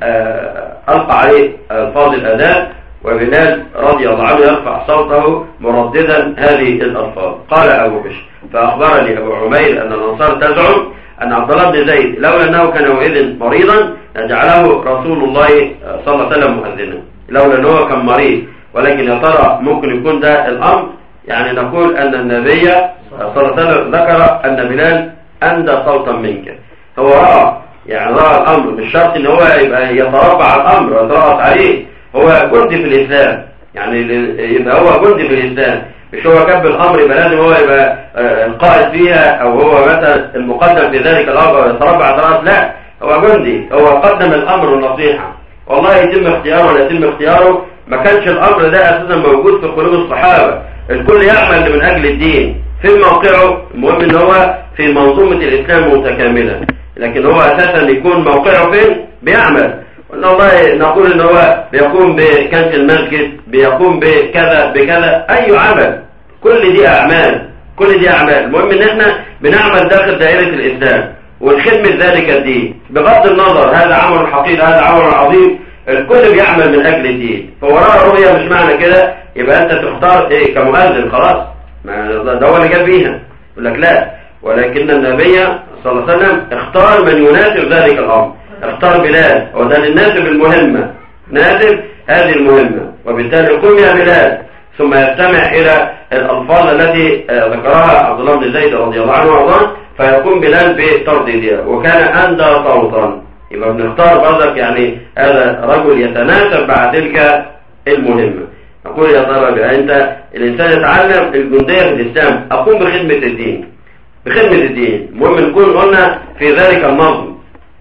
ألقى عليه الفاظ الأذان، وبلال رضي الله عنه يرفع صوته مرددا هذه الألفاظ. قال أبو بشر فأخبرني أبو عمير أن الأنصار تزعم أن عبد الله بن زيد لولا أنه كان يومئذ مريضا لجعله رسول الله صلى الله عليه وسلم مؤذنا، لولا أنه كان مريض. ولكن يا ترى ممكن يكون ده الأمر؟ يعني نقول أن النبي صلى الله عليه وسلم ذكر أن بلال أندى صوتا منك. هو رأى يعني رأى الأمر، مش شرط ان هو يبقى يتربع على الأمر ويترأس عليه، هو جندي في الإسلام، يعني يبقى هو جندي في الإسلام، مش هو كب الأمر يبقى لازم هو يبقى القائد فيها أو هو مثلا المقدم في ذلك الأمر ويتربع على الرأس. لا، هو جندي، هو قدم الأمر والنصيحة، والله يتم اختياره ولا يتم اختياره ما كانش الأمر ده أساسا موجود في قلوب الصحابة. الكل يعمل من أجل الدين في موقعه، المهم ان هو في منظومة الإسلام متكاملة، لكن هو أساسا يكون موقعه فين؟ بيعمل. وإن الله نقول ان هو بيقوم بكنس المسجد، بيقوم بكذا بكذا، أي عمل، كل دي أعمال، كل دي أعمال. المهم ان احنا بنعمل داخل دائرة الإسلام ونخدم ذلك الدين بغض النظر هذا عمل حقيقي هذا عمل عظيم، الكل بيعمل من أجل الدين. فوراء رؤية مش معنى كده يبقى أنت تختار إيه كمؤذن خلاص، ده هو اللي جاب بيها، يقول لك لا، ولكن النبي صلى الله عليه وسلم اختار من يناسب ذلك الأمر، اختار بلال، وده للناسب المهمة، ناسب هذه المهمة، وبالتالي قم يا بلال، ثم يستمع إلى الألفاظ التي ذكرها عبد الله بن زيد رضي الله عنه وارضاه، فيقوم بلال بترديدها، وكان أندى صوتا. يبقى بنختار برضك يعني هذا رجل يتناسب مع تلك المهمة. أقول يا ترى أنت الإنسان يتعلم الجندية في الإسلام، أقوم بخدمة الدين، بخدمة الدين. المهم نكون قلنا في ذلك النظم،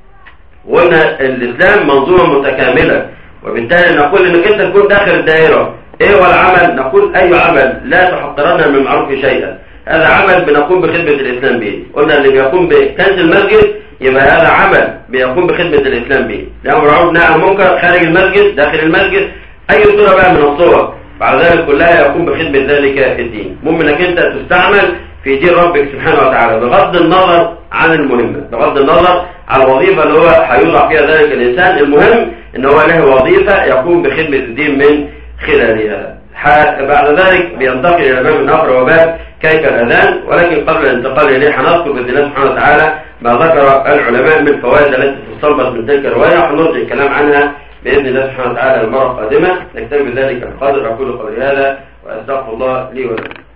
وقلنا الإسلام منظومة متكاملة، وبالتالي نقول إنك أنت تكون داخل الدائرة. إيه هو العمل؟ نقول أي عمل لا تحقرن من معروف شيئا، هذا عمل بنقوم بخدمة الإسلام به. قلنا اللي بيقوم بكنس المسجد يبقى هذا عمل بيقوم بخدمة الإسلام به، لأمر معروف نهي عن المنكر خارج المسجد داخل المسجد، أي صورة بقى من الصور بعد ذلك كلها يقوم بخدمة ذلك الدين. المهم انك انت تستعمل في دين ربك سبحانه وتعالى بغض النظر عن المهمة، بغض النظر عن الوظيفة اللي هو هيوضع فيها ذلك الإنسان، المهم ان هو له وظيفة يقوم بخدمة الدين من خلالها. بعد ذلك بينتقل إلى باب آخر وباب كيف الأذان، ولكن قبل الانتقال إليه هنذكر بإذن الله سبحانه وتعالى ما ذكر العلماء من فوائد التي تستنبط من تلك الرواية، وهنرجع الكلام عنها بإذن الله سبحانه وتعالى المرة القادمة. نكتفي بذلك القدر. أقول قولي هذا وأستغفر الله لي ولكم.